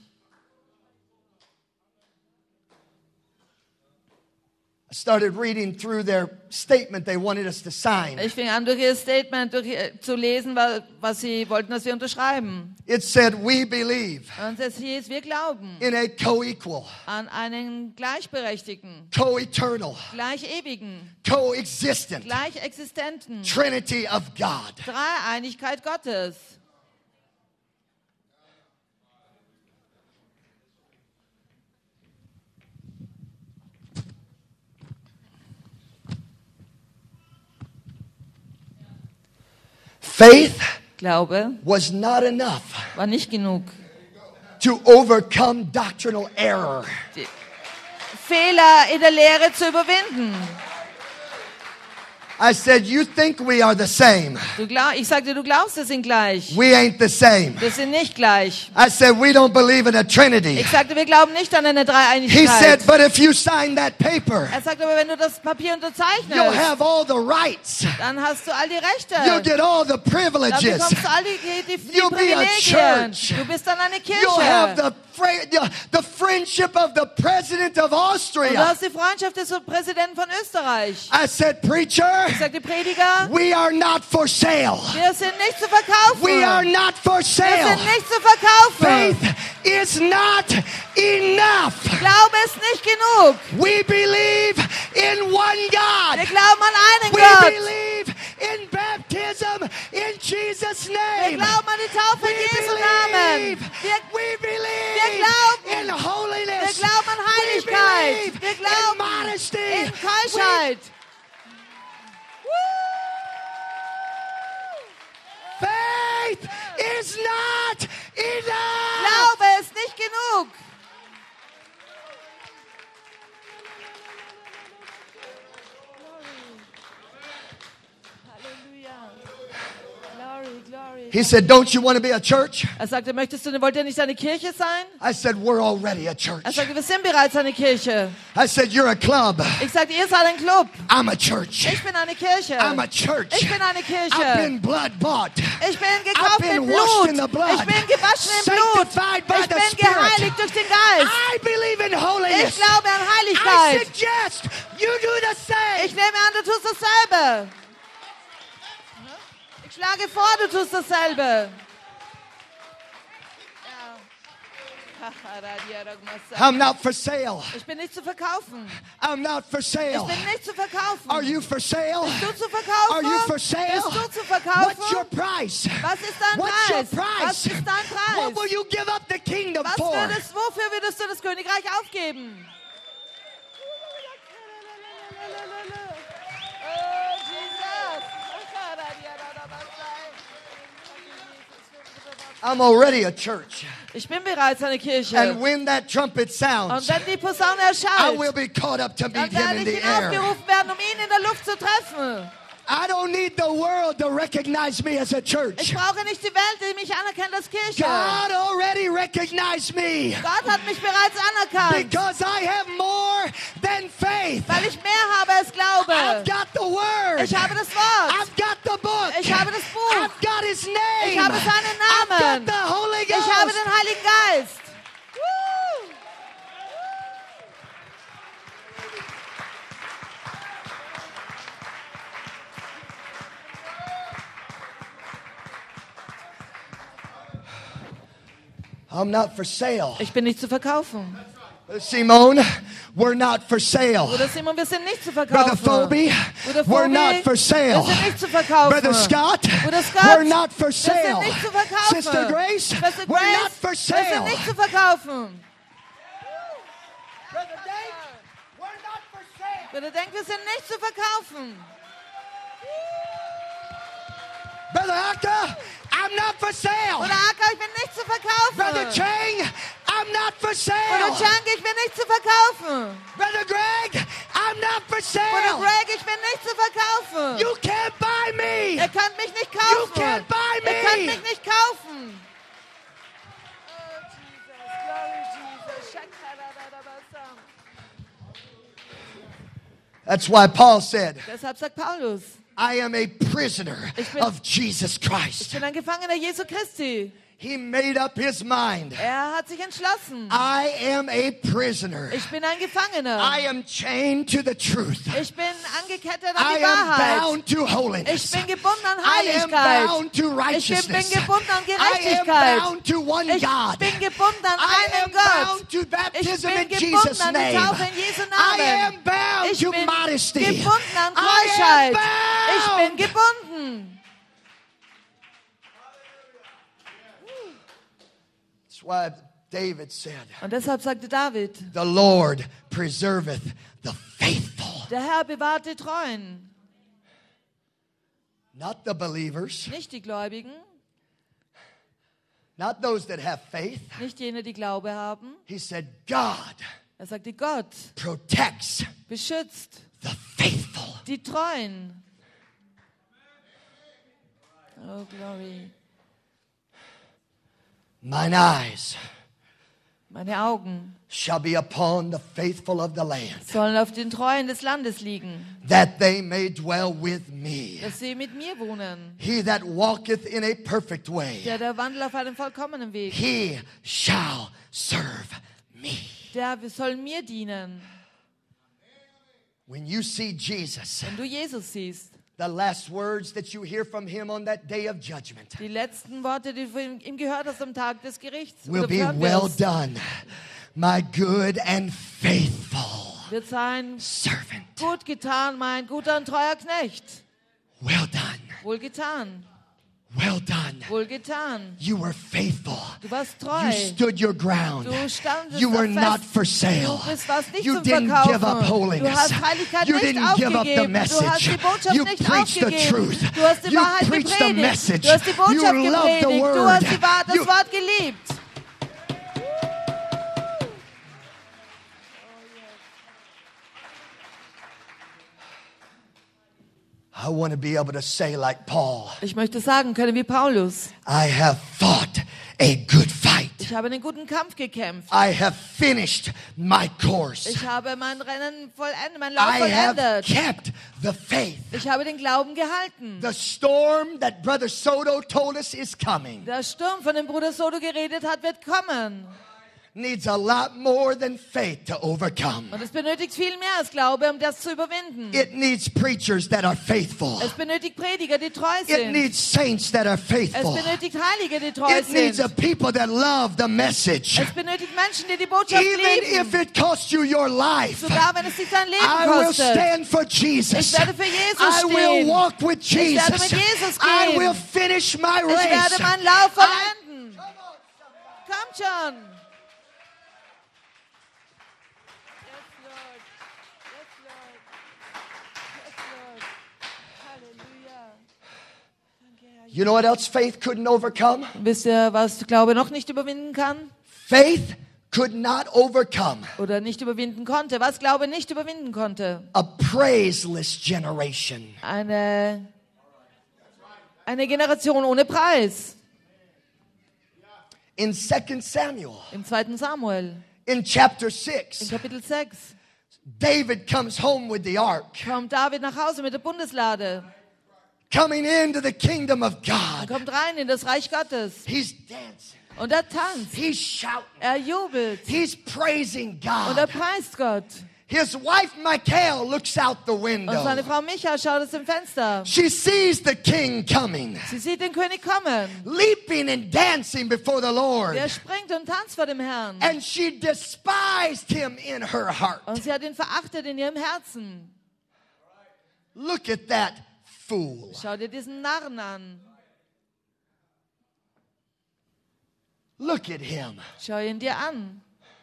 I started reading through their statement they wanted us to sign. Ich fing an, durch ihr Statement durch, ihr- zu lesen, wa- was sie wollten, dass wir unterschreiben. It said, we believe Und es hieß, wir glauben in a co-equal, an einen Gleichberechtigten, co-eternal, Gleichewigen, co-existent Gleichexistenten, Trinity of God. Dreieinigkeit Gottes. Faith Glaube was not enough war nicht genug. to overcome doctrinal error. Die Fehler in der Lehre zu überwinden. I said, you think we are the same. Du glaub, ich sagte, du glaubst, wir sind gleich. We ain't the same. Wir sind nicht gleich. I said, we don't believe in a Trinity. Ich sagte, wir glauben nicht an eine He Dreieinigkeit. said, but if you sign that paper, Er sagte, aber wenn du das Papier you'll unterzeichnest, have all the rights. dann hast du all die Rechte. You'll get all the Dann privileges. bekommst du all die, die, die You'll be a Privilegien. church. Du bist dann eine You'll have Kirche. the, fra- the, the friendship of the president of Und du Austria. hast die Freundschaft des Präsidenten von Österreich. I said, preacher, Ich sagte, Prediger, we are not for sale. wir sind nicht zu verkaufen. We are not for Wir sale. sind nicht zu verkaufen. Faith is not enough. Glaube ist nicht genug. We believe in one Wir God. glauben an einen We Gott. believe in baptism in Jesus' Wir name. glauben an die Taufe We in Jesu believe, Namen. Wir, we believe wir glauben. in holiness. Wir glauben an We Heiligkeit. believe Wir in glauben modesty. in Keuschheit. Faith is not enough. Glaube ist nicht genug. Halleluja. Glory, glory. He said, don't you want to be a church? Er sagte, möchtest du, wollt ihr nicht eine Kirche sein? I said, we're already a church. Er sagte, wir sind bereits eine Kirche. I said, you're a club. Ich sagte, ihr seid ein Club. I'm a church. Ich bin eine Kirche. I'm a church. Ich bin eine I've Kirche. been blood bought. Ich bin I've gekauft been mit washed Blut. in the blood. Ich bin gewaschen im Blut. Sanctified by Ich the bin Spirit. geheiligt durch den Geist. I believe in Ich holiness. glaube an I Heiligkeit. suggest you do the same. Ich nehme an, du tust dasselbe. Ich schlage vor, du tust dasselbe. I'm not for sale. Ich bin nicht zu verkaufen. I'm not for Ich sale. bin nicht zu verkaufen. Are you for sale? Bist du zu verkaufen? Are you for sale? Bist du zu verkaufen? What's your price? Was ist dein What's your Preis? price? Was ist dein Preis? What will you give up the kingdom Was for? würdest, wofür würdest du das Königreich aufgeben? Oh, Jesus. I'm already a church. Ich bin bereits eine Kirche. And when that trumpet Und sounds, wenn die Posaune I will erschallt, be caught up to dann meet him werde in ich the air. hinaufgerufen werden, um ihn in der Luft zu treffen. I don't need the world to recognize me as a Ich church. brauche nicht die Welt, die mich anerkennt als Kirche. God already recognized me Gott hat mich bereits anerkannt, because I have more than faith. weil ich mehr habe als I've Glaube. got the word. Ich habe das Wort. I've got the book. Ich habe das Buch. I've got his name. Ich habe seinen I've got Namen. the Holy Ich habe Ghost. den Heiligen Geist. Woo! I'm not for sale. Ich bin nicht zu verkaufen. Simone, we're not for sale. Bruder Simon, wir sind nicht zu Brother verkaufen. Phoebe, Bruder we're Phoebe, not for sale. wir sind nicht zu verkaufen. Brother Scott, Bruder Scott, we're not for wir sind sale. nicht zu verkaufen. Sister Grace, Schwester we're Grace, not for wir sale. sind nicht zu verkaufen. Brother Dave, we're not for sale. Bruder Denk, wir sind nicht zu verkaufen. Brother Akka, I'm not for sale. Bruder Acker, ich bin nicht zu verkaufen. Brother Chang, I'm not for Bruder sale. Chang, ich bin nicht zu verkaufen. Brother Greg, I'm not for Bruder sale. Greg, ich bin nicht zu verkaufen. You can't buy me. Ihr könnt mich nicht kaufen. You can't buy me. Ihr könnt mich nicht kaufen. Oh, Jesus. Glory, Jesus. Shakaradadabasam. That's why Paul said, Deshalb sagt Paulus, I am a prisoner Ich bin- of Jesus ich Christ. bin ein Gefangener Jesu Christi. He made up his mind. Er hat sich entschlossen. I am a prisoner. Ich bin ein Gefangener. I am chained to the truth. Ich bin angekettet an I die am Wahrheit. bound to Ich holiness. bin gebunden an I am Heiligkeit. bound to Ich bin, bin righteousness. gebunden an I am Gerechtigkeit. bound to one Ich God. bin gebunden an I am einen Gott. bound to Ich baptism bin in gebunden Jesus' an die name. Taufe in Jesu I Namen. am bound Ich to bin modesty. gebunden an I Keuschheit. am Ich bound. bin gebunden. That's why David said, Und deshalb sagte David, the Lord preserveth the faithful. der Herr bewahrt die Treuen. Not the believers, Nicht die Gläubigen, not those that have faith. nicht jene, die Glaube haben. He said, God Er sagte, Gott protects beschützt the faithful. die Treuen. Oh, glory. Mine eyes Meine Augen shall be upon the faithful of the land, sollen auf den Treuen des Landes liegen, that they may dwell with me. dass sie mit mir wohnen. He that walketh in a perfect way, Der, der wandelt auf einem vollkommenen Weg. he shall serve me. Der soll mir dienen. When you see Jesus, Wenn du Jesus siehst, the last words that you hear from him on that day of judgment die letzten Worte, die du von ihm gehört hast am Tag des Gerichts, will oder be, hören well wirst, done, my good and faithful wird sein, servant. gut getan, mein guter und treuer Knecht. Well done, Wohl getan, well done. wohl getan. You were faithful. Du warst You treu. stood your ground. Du standest You were fest. not for sale. Du bist was nicht You zum didn't Verkaufen. give up holiness. Du hast Heiligkeit You nicht didn't give up the aufgegeben. Du hast message. die Botschaft You nicht preached the aufgegeben. truth. Du hast die You Wahrheit preached the gepredigt. message. Du hast die Botschaft You loved the gepredigt. word. Du hast die Wahrheit, das You- Wort geliebt. I want to be able to say like Paul, Ich möchte sagen können wie Paulus. I have fought a good fight. Ich habe einen guten Kampf gekämpft. I have finished my course. Ich habe mein Rennen vollendet, mein Lauf I have vollendet. kept the faith. Ich habe den Glauben gehalten. The storm that Brother Soto told us is coming Der Sturm, von dem Bruder Soto geredet hat, wird kommen. needs a lot more than faith to overcome. Und es benötigt viel mehr als Glaube, um das zu überwinden. It needs preachers that are faithful. Es benötigt Prediger, die treu It sind. needs saints that are Es faithful. benötigt Heilige, die treu It needs a sind. people that love the message. Es benötigt Menschen, die die Botschaft Even if lieben. it costs you your life, Sogar wenn es dich dein I Leben will kostet. stand for Jesus. Ich werde für Jesus I will stehen. walk with Ich werde Jesus. mit Jesus I gehen. will finish my Ich werde race. meinen Lauf vollenden. Kommt schon. Yes, Lord. Yes, Lord. Yes, Lord. Halleluja. Danke, Herr. You know what else faith couldn't overcome? Wisst ihr, was Glaube noch nicht überwinden kann? Faith could not overcome Oder nicht überwinden konnte? Was Glaube nicht überwinden konnte? a praiseless generation. Eine, eine Generation ohne Preis. In Second Samuel, Im zweiten Samuel, in chapter in six, Kapitel sechs, David comes home with the ark, kommt David nach Hause mit der Bundeslade. coming into the kingdom of Er God. kommt rein in das Reich Gottes. He's dancing. Und er tanzt. He's shouting. Er jubelt. He's praising Und er God. preist Gott. His wife Michal looks out the Und seine window. Frau Micha schaut aus dem Fenster. She sees the king coming, Sie sieht den König kommen. leaping and dancing before the Lord. Er springt und tanzt vor dem Herrn. And she despised him in her heart. Und sie hat ihn verachtet in ihrem Herzen. Look at that fool. Schau dir diesen Narren an. Look at him. Schau ihn dir an.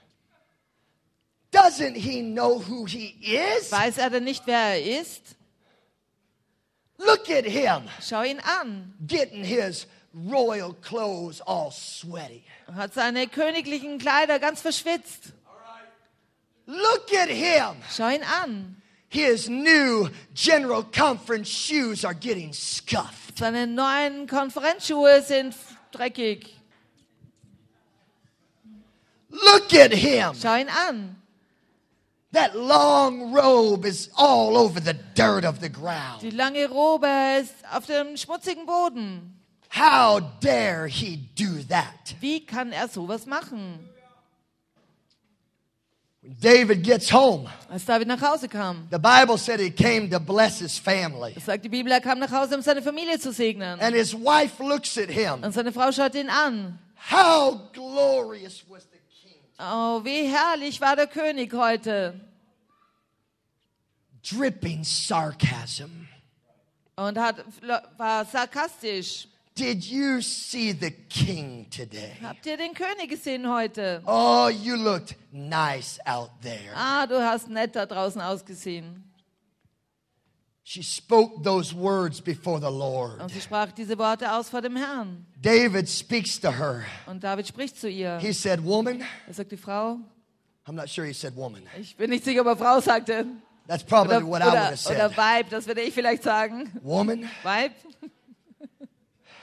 Doesn't he know who he is? Weiß er denn nicht, wer er ist? Look at him Schau ihn an. getting his royal clothes all sweaty. Hat seine königlichen Kleider ganz verschwitzt. Look at him. Schau ihn an. His new General Conference shoes are getting scuffed. Seine neuen Konferenzschuhe sind dreckig. Look at him. Schau ihn an. That long robe is all over the dirt of the ground. Die lange Robe ist auf dem schmutzigen Boden. How dare he do that? Wie kann er sowas machen? When David gets home, Als David nach Hause kam, the Bible said he came to bless his family. das sagt die Bibel, er kam nach Hause, um seine Familie zu segnen. And his wife looks at him. Und seine Frau schaut ihn an. How glorious was the king. Oh, wie herrlich war der König heute. Dripping sarcasm. Und hat, war sarkastisch. Did you see the king today? Habt ihr den König gesehen heute? Oh, you looked nice out there. Ah, du hast nett da draußen ausgesehen. She spoke those words before the Lord. Und sie sprach diese Worte aus vor dem Herrn. David speaks to her. Und David spricht zu ihr. He said, woman. Er sagt die Frau. I'm not sure he said woman. Ich bin nicht sicher, ob er Frau sagte. That's probably Oder, what I would oder, have said. oder Weib, das würde ich vielleicht sagen. Woman, Weib,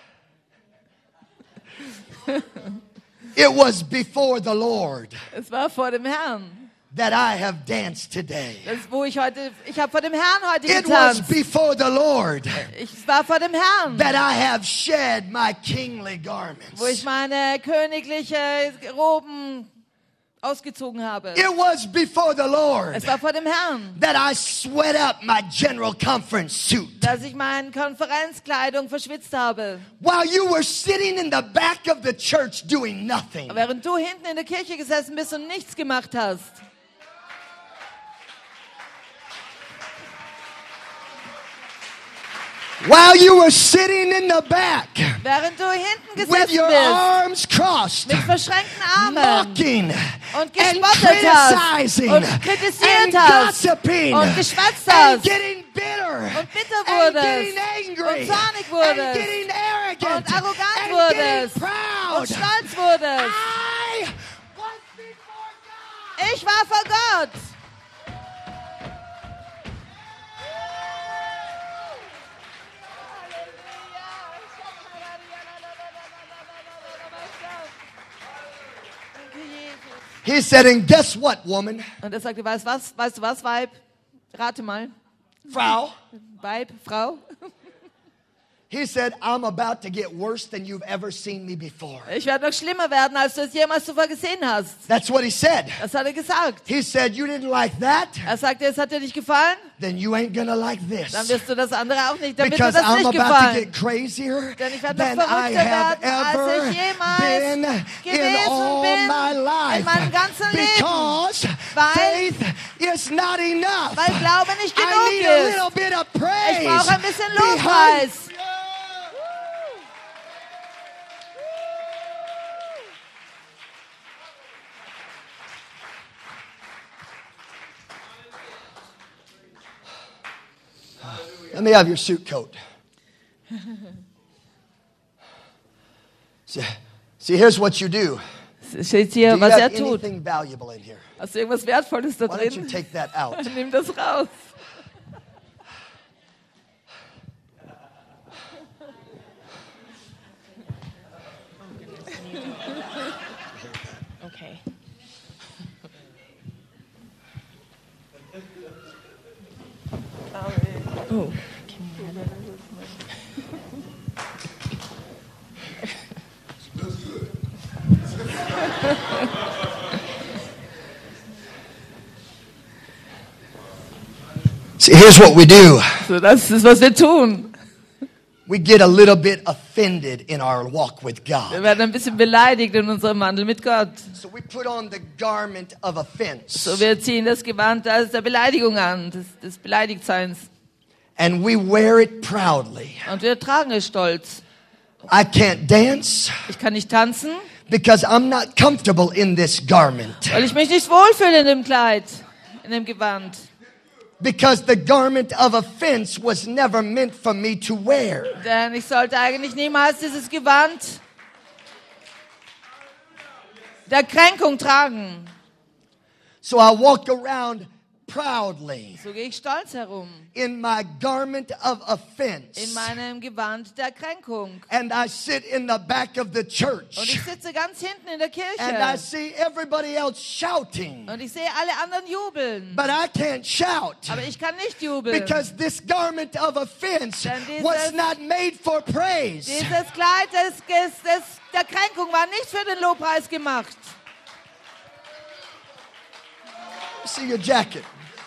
It was before the Lord Es war vor dem Herrn. that I have danced today. Das ist, wo ich heute, ich habe vor dem Herrn heute It was getanzt. before the Lord Ich, es war vor dem Herrn, that I have shed my kingly garments. wo ich meine königliche Roben ausgezogen habe. It was before the Lord Es war vor dem Herrn, that I sweat up my general conference suit. dass ich meine Konferenzkleidung verschwitzt habe. While you were sitting in the back of the church doing nothing. Während du hinten in der Kirche gesessen bist und nichts gemacht hast. While you were sitting in the back Während du hinten with gesessen your bist, arms crossed, mit verschränkten Armen mocking und and gespottet hast criticizing und and kritisiert hast gossiping und geschwätzt and hast getting bitter und bitter and wurdest getting angry und zornig and wurdest getting arrogant und arrogant and wurdest getting proud. und stolz wurdest. I was before God. Ich war vor Gott. He said, and guess what, woman? Und er sagte, weißt, was, weißt du was, Weib? Rate mal. Frau. Weib, Frau. He said, I'm about to get worse than you've ever seen me before. Ich werde noch schlimmer werden, als du es jemals zuvor gesehen hast. That's what he said. Das hat er gesagt. He said, you didn't like that? Er sagte, es hat dir nicht gefallen? Then you ain't gonna like this. Dann wirst du das andere auch nicht. Dann wird dir Because das I'm nicht about to gefallen. get crazier Denn ich werde than noch I verrückter have werden, als ever ich jemals been in gewesen all bin my life. in meinem ganzen Leben. Because Weil- faith is not enough. Weil Glaube nicht I genug need a ist. little bit of praise. Ich brauche ein bisschen behind- Lobpreis. Let me have your suit coat. See, see, here's what you do. Steht Do hier, you was er have tut. anything valuable in here? Hast du irgendwas Wertvolles da Why don't you drin? take that out? Nimm das raus. Okay. Oh. See, here's what we do. So, das ist, was wir tun. We get a little bit offended in our walk with Wir God. werden ein bisschen beleidigt in unserem Wandel mit Gott. So we put on the garment of offense. So, wir ziehen das Gewand der Beleidigung an, des, des Beleidigtseins. And we wear it proudly. Und wir tragen es stolz. I can't dance Ich kann nicht tanzen, because I'm not comfortable in this garment. weil ich mich nicht wohlfühle in dem Kleid, in dem Gewand. Because the garment of offense was never meant for me to wear. Denn ich sollte eigentlich niemals dieses Gewand der Kränkung tragen. So I walk around proudly So gehe ich stolz herum, in my garment of in offense. meinem Gewand der Kränkung. And I sit in the back of the Und church. ich sitze ganz hinten in der And I Kirche. see everybody else shouting. Und ich sehe alle anderen jubeln. But I can't shout. Aber ich kann nicht jubeln. Because this garment of offense Denn dieses- was not made for praise. Dieses Kleid des, des, des, der Kränkung war nicht für den Lobpreis gemacht. See your jacket.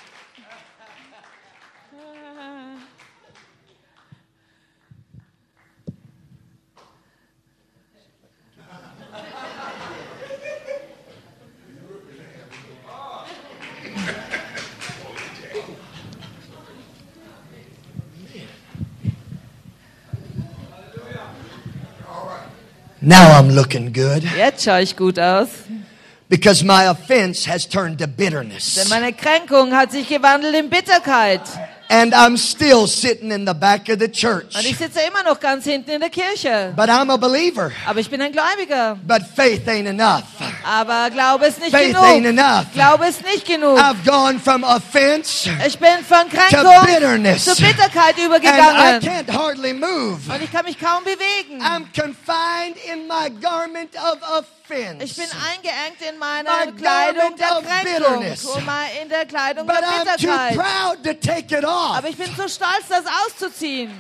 Now I'm looking good Jetzt schaue ich gut aus. because my offense has turned to bitterness. Denn meine Kränkung hat sich gewandelt in Bitterkeit. And I'm still sitting in the back of the Und ich church. sitze immer noch ganz hinten in der Kirche. But I'm a believer. Aber ich bin ein Gläubiger. But faith ain't enough. Aber Glaube ist nicht Faith ain't genug. enough. Glaube ist nicht genug. I've gone from offense Ich bin von to Kränkung bitterness. zur Bitterkeit And I übergegangen. can't hardly move. Und ich kann mich kaum bewegen. I'm confined in my garment of offense. Ich bin eingeengt in meiner My Kleidung garment der of Kränkung, bitterness. und mal in der Kleidung But der I'm too Bitterkeit. proud to take it off. Aber ich bin so stolz, das auszuziehen.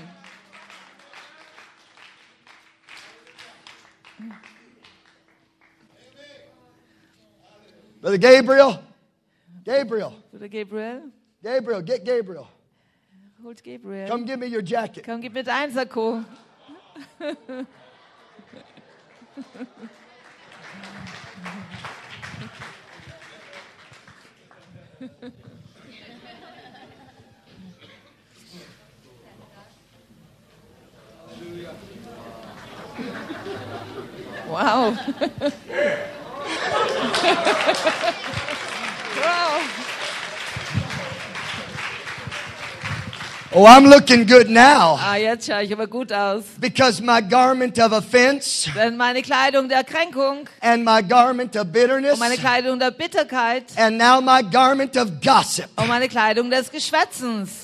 Brother Gabriel, Gabriel, Bruder Gabriel, Gabriel, get Gabriel. holt Gabriel. Come give me your jacket. Komm, gib mir dein Sakko. Wow. Wow. Oh, I'm looking good now Ah, jetzt schaue ich aber gut aus. because my garment of offense Denn meine Kleidung der Kränkung and my garment of bitterness und meine Kleidung der Bitterkeit and now my garment of gossip. und meine Kleidung des Geschwätzens.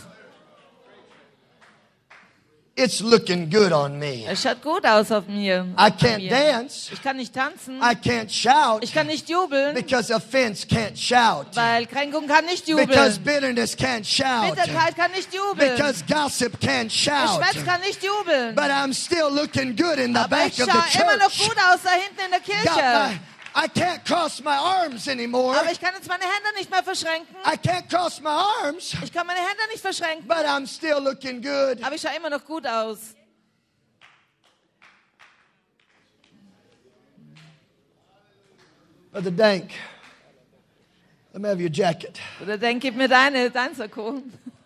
It's looking good on me. Es schaut gut aus auf mir. I An can't mir. dance. Ich kann nicht tanzen. I can't shout Ich kann nicht jubeln, because offense can't shout. weil Kränkung kann nicht Because jubeln. bitterness can't shout. Bitterkeit kann nicht jubeln. Because gossip can't shout. Geschwätz kann nicht jubeln. But I'm still looking good in the Aber back ich of schaue the immer noch church. gut aus da hinten in der Got Kirche. my- I can't cross my arms anymore. Aber ich kann jetzt meine Hände nicht mehr verschränken. I can't cross my arms, Ich kann meine Hände nicht verschränken. but I'm still looking good. Aber ich schaue immer noch gut aus. Brother Dank, let me have your jacket. Oder denk, gib mir deine, dein Sakko.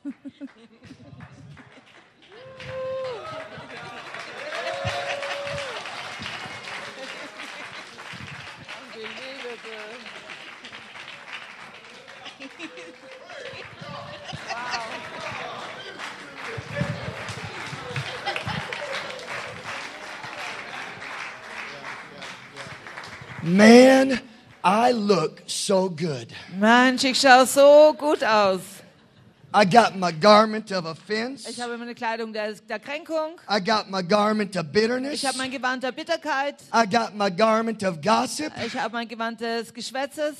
Man, I look so good. Mensch, ich schaue so gut aus. I got my garment of offense. Ich habe meine Kleidung der, der Kränkung. I got my garment of bitterness. Ich habe mein Gewand der Bitterkeit. I got my garment of gossip. Ich habe mein Gewand des Geschwätzes.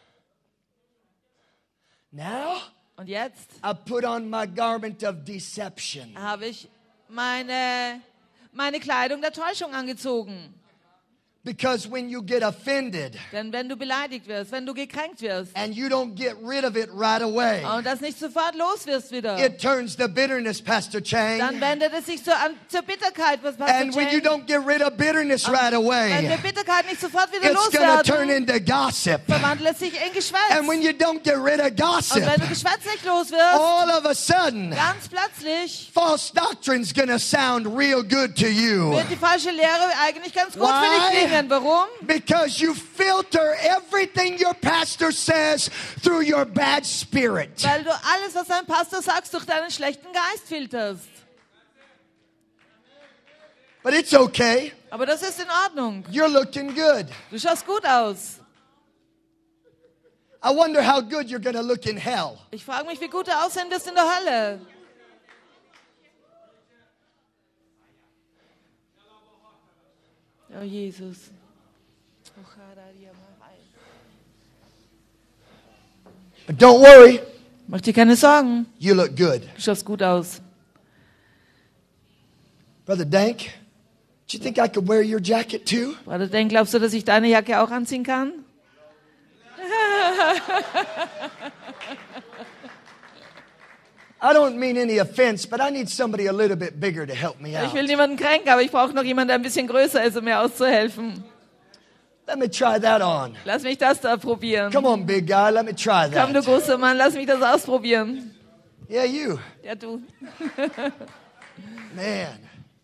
Now, Und jetzt I put on my garment of deception. habe ich meine, meine Kleidung der Täuschung angezogen. Because when you get offended Denn wenn du beleidigt wirst, wenn du gekränkt wirst and you don't get rid of it right away, und das nicht sofort los wirst wieder, it turns to bitterness, Pastor dann Chang. wendet es sich zur, an, zur Bitterkeit, was Pastor And when you Chang. don't get rid of bitterness right Wenn wir away, Bitterkeit nicht sofort wieder it's going to turn loswerden, into gossip. verwandelt es sich in Geschwätz. And when you don't get rid of Und wenn gossip, du Geschwätz nicht los wirst, all of a sudden, ganz plötzlich false doctrine's going to sound real good to you. wird die falsche Lehre eigentlich ganz gut für Why? dich klingen. Warum? Because you filter everything your pastor says through your bad spirit. Weil du alles, was dein Pastor sagt, durch deinen schlechten Geist filterst. But it's okay. Aber das ist in Ordnung. You're looking good. Du schaust gut aus. I wonder how good you're going to look in hell. Ich frage mich, wie gut du aussehen wirst in der Hölle. Oh Jesus. But don't worry, Mach dir keine Sorgen. you look good. Du schaust gut aus. Brother Dank, do you think I could wear your jacket too? Bruder Denk, glaubst du, dass ich deine Jacke auch anziehen kann? I don't mean any offense, but I need somebody a little bit bigger to help me Ich out. will niemanden kränken, aber ich brauche noch jemanden, der ein bisschen größer ist, um mir auszuhelfen. Let me try that on. Lass mich das da probieren. Come on, big guy, let me try Komm, du that. großer Mann, lass mich das ausprobieren. Yeah, you. Ja, du. Man.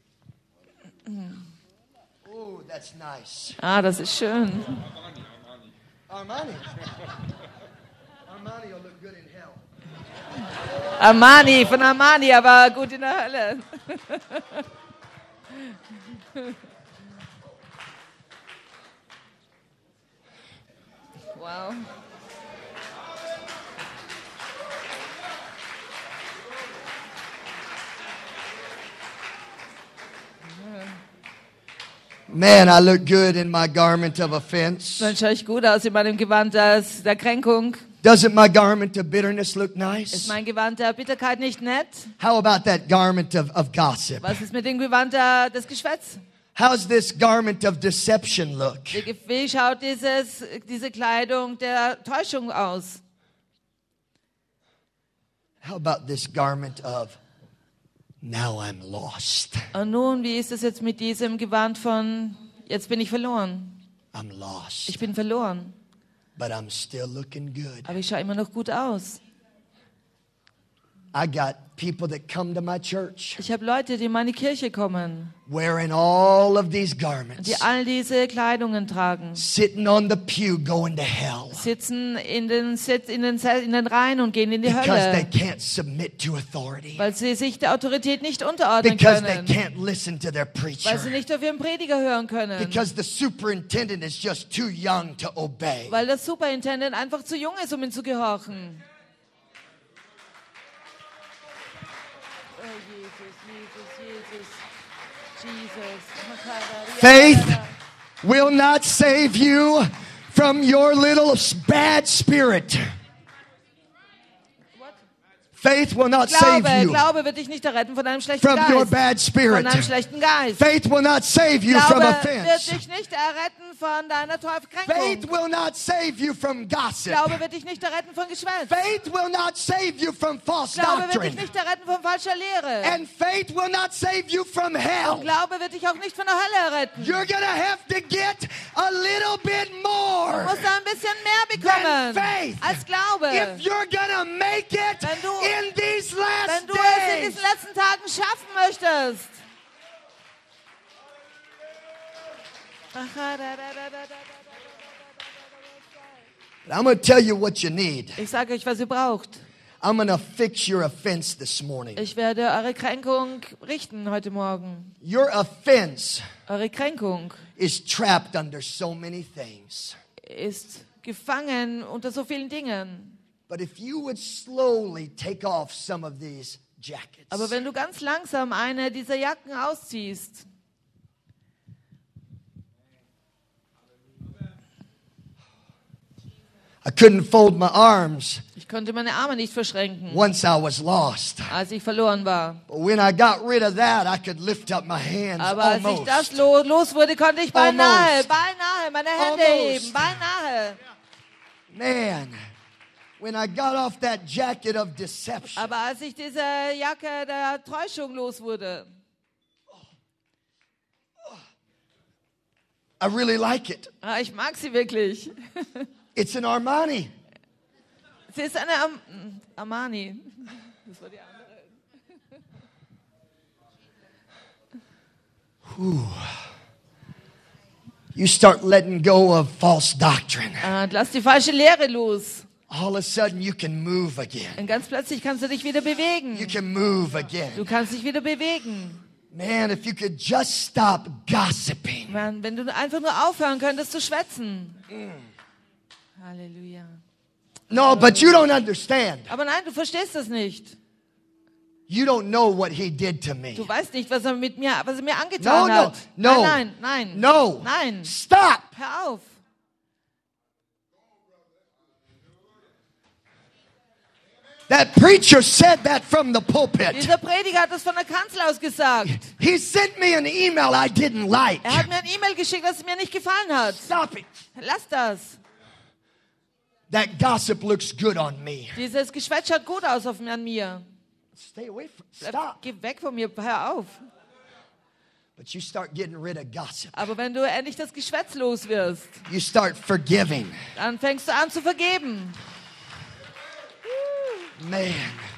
Oh, that's nice. Ah, das ist schön. Armani. Armani will look good in hell. Armani, von Armani, aber gut in der Hölle. Wow. Man, I look good in my garment of offense. Dann schaue ich gut aus in meinem Gewand des, der Kränkung. Doesn't my garment of bitterness look Ist nice? mein Gewand der Bitterkeit nicht nett? How about that garment of, of gossip? Was ist mit dem Gewand der, des Geschwätz? How's this garment of deception look? Wie, wie schaut dieses, diese Kleidung der Täuschung aus? How about this garment of now I'm lost? Und nun, wie ist es jetzt mit diesem Gewand von jetzt bin ich verloren? I'm lost. Ich bin verloren, But I'm still looking good. aber ich schaue immer noch gut aus. I got people that come to my church Ich habe Leute, die in meine Kirche kommen, wearing all of these garments, die all diese Kleidungen tragen, sitting on the pew going to hell sitzen in den, Sitz, in den, Sel- in den Reihen und gehen in die because they Hölle, can't submit to authority, weil sie sich der Autorität nicht unterordnen because they können, can't listen to their weil sie preacher, nicht auf ihren Prediger hören können, because the superintendent is just too young to obey. weil der Superintendent einfach zu jung ist, um ihn zu gehorchen. Oh, Jesus, Jesus, Jesus, Jesus. Faith will not save you from your little bad spirit. What? Faith will not save Glaube, you Glaube wird dich nicht erretten von deinem schlechten from your Geist. bad spirit. Von deinem schlechten Geist. Faith will not save you from Glaube wird offense. dich nicht erretten von deiner Faith Teufelkränkung. will not save you from gossip. Glaube wird dich nicht erretten von Geschwätz. Faith will not save you from false Glaube wird dich doctrine. nicht erretten von falscher Lehre. And faith will not save you from hell. Glaube wird dich auch nicht von der Hölle erretten. You're going to have to get a little bit Du more musst da ein bisschen mehr than bekommen faith als Glaube. if you're going to make it Wenn du- in these Wenn last du es in days. diesen letzten Tagen schaffen möchtest. I'm going to tell you what you need. Ich sage euch, was ihr braucht. I'm going to fix your offense this morning. Ich werde eure Kränkung richten heute Morgen. Your offense Eure Kränkung is trapped under so many things. ist gefangen unter so vielen Dingen. But if you would slowly take off some of these jackets, Aber wenn du ganz langsam eine dieser Jacken ausziehst, I couldn't fold my arms ich konnte meine Arme nicht verschränken, once I was lost. als ich verloren war. But when I got rid of that, I could lift up my hands Aber als ich almost. das lo- los wurde, konnte ich beinahe, Almost. beinahe meine Hände Almost. heben, beinahe. Man, when I got off that jacket of deception, Aber als ich diese Jacke der Täuschung los wurde, I really like it. ah, ich mag sie wirklich. It's an Armani. Sie ist eine Am Armani. Das war die andere. You start letting go of false doctrine. Ah, und lass die falsche Lehre los. All of a sudden, you can move again. Und ganz plötzlich kannst du dich wieder bewegen. You can move Du again. kannst dich wieder bewegen. Man, if you could just stop gossiping. Man, wenn du einfach nur aufhören könntest zu schwätzen. Halleluja. No, but you don't understand. Aber nein, du verstehst das nicht. You don't know what he did to me. Du weißt nicht, was er mit mir, was er mir No, angetan no, hat. no. Nein, nein, nein. No. Nein. Stop. Hör auf. That preacher said that from the pulpit. Dieser Prediger hat das von der Kanzel aus gesagt. He sent me an email I didn't like. Er hat mir ein E-Mail geschickt, das mir nicht gefallen hat. Stop it. Lass das. That gossip looks good on me. Dieses Geschwätz schaut gut aus auf, an mir. Stay away from Bleib- Stop. Geh weg von mir, hör auf. But you start getting rid of gossip. Aber wenn du endlich das Geschwätz los wirst, You start forgiving. dann fängst du an zu vergeben. Man.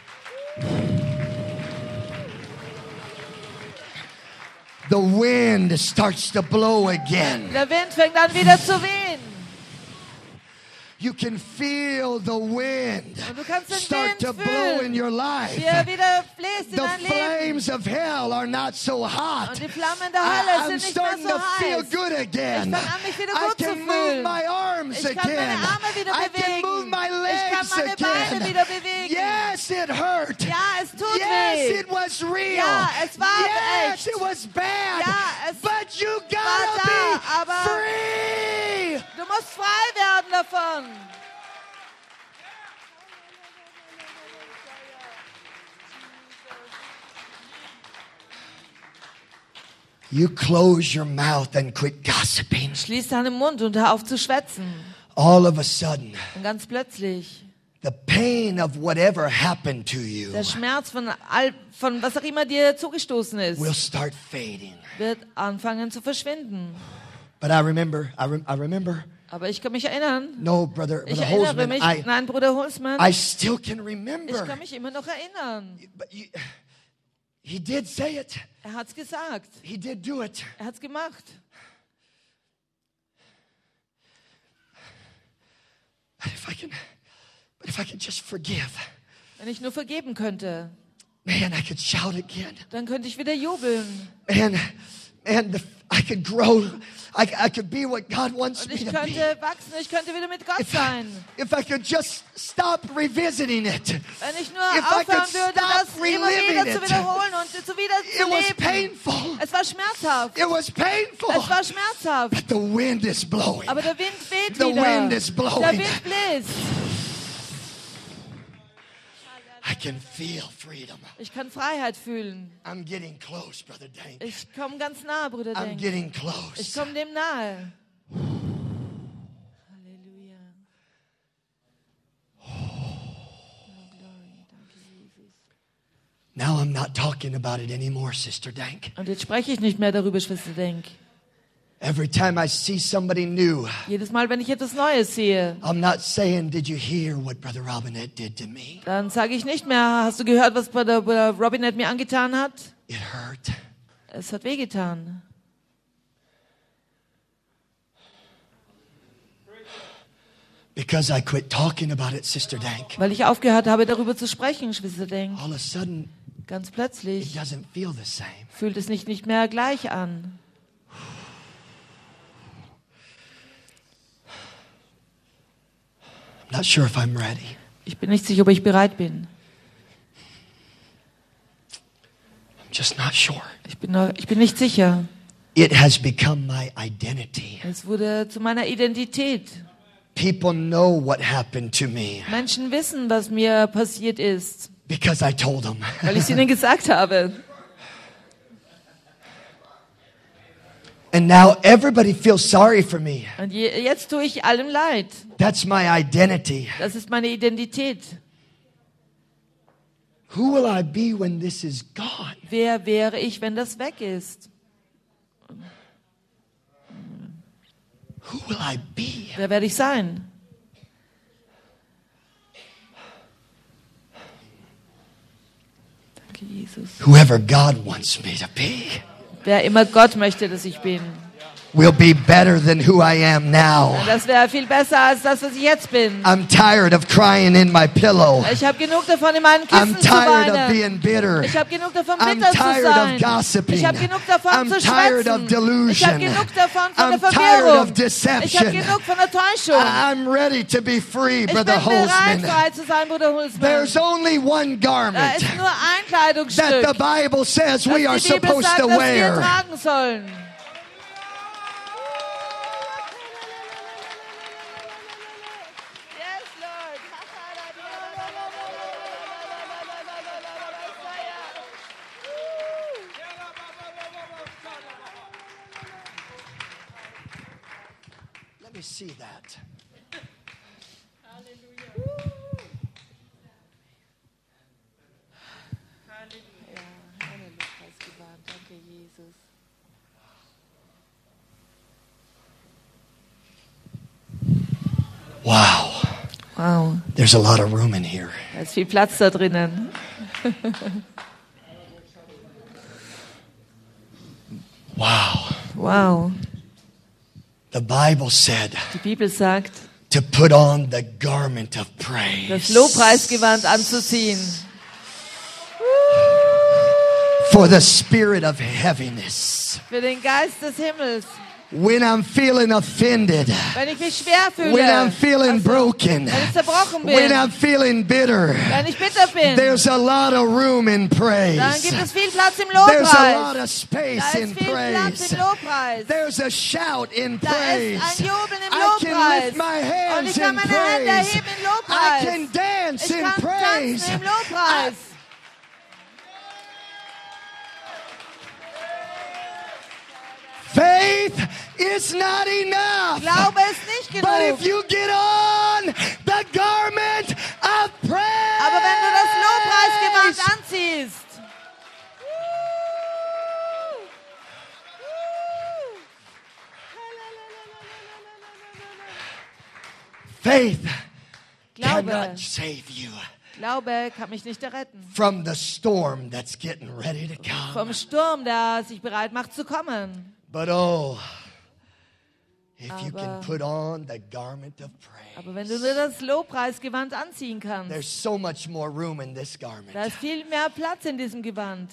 The wind starts to blow again. Der Wind fängt an wieder zu wehen. You can feel the wind Und du kannst den start Wind to blow in fühlen, your life. wie er wieder bläst in The dein Leben. flames of hell are not so hot. Und die Flammen der I, Hölle I'm sind nicht mehr starting so to feel heiß. good again. Ich fang an, mich wieder I gut zu can move fühlen. my arms Ich kann again. meine Arme wieder I can move bewegen. my Ich kann legs meine Beine again. wieder bewegen. Yes, it hurt. Ja, es tut Yes, weh. it was real. Ja, es war yes, echt. it was bad. Ja, es but you war gotta da, be aber free. du musst frei werden davon. You close your mouth and quit gossiping. Schließ deinen Mund und hör auf zu schwätzen. All of a sudden, Und ganz plötzlich, the pain of whatever happened to you der Schmerz von, all, von was auch immer dir zugestoßen ist, will start fading. wird anfangen zu verschwinden. But I remember, I, rem- I remember, Aber ich kann mich erinnern. no, brother, Ich brother erinnere Holzman, mich. I, Nein, Bruder Holzmann. I still can Ich remember. kann mich immer noch erinnern. But you, he did say it. Er hat's gesagt. He did do it. Er hat's gemacht. But if I can, but if I can just forgive, Wenn ich nur vergeben könnte, man, I could shout again. dann könnte ich wieder jubeln. Man, man, the, I could grow. I, I could be what God wants Und me ich to be. könnte wachsen, ich könnte wieder mit Gott If I, sein. if I could just stop revisiting it. Wenn ich nur If I aufhören could würde, stop das immer reliving wieder zu it. wiederholen und zu wieder It zu was leben. painful. Es war schmerzhaft. It was painful. Es war schmerzhaft. But the wind is blowing. Aber der Wind weht The wieder. wind is blowing. Der Wind bläst. I can feel freedom. Ich kann Freiheit fühlen. I'm getting close, Brother Dank. Ich komme ganz nah, Bruder I'm Denk. getting Ich close. komme dem nahe. Halleluja. Oh, glory. Danke, Jesus. Now I'm not talking about it anymore, Sister Dank. Und jetzt spreche ich nicht mehr darüber, Schwester Denk. Every time I see somebody new, Jedes Mal, wenn ich etwas Neues sehe, I'm not saying, did you hear what Brother Robinette did to me? dann sage ich nicht mehr, hast du gehört, was Bruder, Bruder Robinette mir angetan hat? It hurt. Es hat wehgetan. Because I quit talking about it, Sister Dank. Weil ich aufgehört habe, darüber zu sprechen, Schwester Denk. All of a sudden, Ganz it plötzlich doesn't feel the same. fühlt es sich nicht mehr gleich an. I'm not sure if I'm ready. Ich bin nicht sicher, ob ich bereit bin. I'm just not sure. Ich bin, noch, ich bin nicht sicher. It has become my identity. Es wurde zu meiner Identität. People know what happened to me Menschen wissen, was mir passiert ist, because I told them. weil ich es ihnen gesagt habe. And now everybody feels sorry for me. Und je, jetzt tue ich allem leid. That's my identity. Das ist meine Identität. Who will I be when this is gone? Wer wäre ich, wenn das weg ist? Who will I be? Wer werde ich sein? Danke, Jesus. Whoever God wants me to be Wer immer Gott möchte, dass ich bin. will be better than who I am now. Das wäre viel besser als das, was ich jetzt bin. I'm tired of crying in my pillow. Ich habe genug davon, in meinen I'm Kissen zu tired of weinen. being bitter. Ich habe genug davon, I'm bitter zu tired of sein. gossiping. Ich habe genug davon I'm zu tired of schwätzen. delusion. Ich habe genug davon von I'm der tired Verwirrung. of deception. Ich habe genug von der Täuschung. I'm ready to be free, Ich bin Brother bereit, Holzman. frei zu sein, Bruder Hulsmann. There's only one Da garment ist nur ein that Kleidungsstück, the Bible says we are das die Bibel supposed sagt, to dass wir wear. tragen sollen. Yes, Lord. Let me see that. Danke, Jesus. Wow. Wow, There's a lot of room in here. da ist viel Platz da drinnen. Wow. Wow. The Bible said Die Bibel sagt, to put on the garment of praise. das Lobpreisgewand anzuziehen. For the spirit of heaviness. Für den Geist des Himmels. When I'm feeling offended. Wenn ich mich schwer fühle. When I'm feeling also, broken. wenn ich zerbrochen bin. When I'm feeling bitter. Wenn ich bitter bin. There's a lot of room in praise. Dann gibt es viel Platz im Lobpreis. There's a lot of space da ist in viel praise. Platz im Lobpreis. There's a shout in Da praise. ist ein Jubeln im I can Lobpreis. lift my Und hands ich kann in meine Hände praise. erheben im I Lobpreis. can dance Ich in kann praise. tanzen im Lobpreis. Faith is not enough. Glaube ist nicht But genug. if you get on the garment of praise. Aber wenn du das Lobpreisgewand anziehst. Faith Glaube, cannot save you Glaube kann mich nicht erretten. from the storm that's getting ready to come. Vom Sturm, der sich bereit macht zu kommen. But oh, if you Aber- can put on the garment of praise. Aber wenn du nur das Lobpreisgewand anziehen kannst, There's so much more room in this garment. da ist viel mehr Platz in diesem Gewand.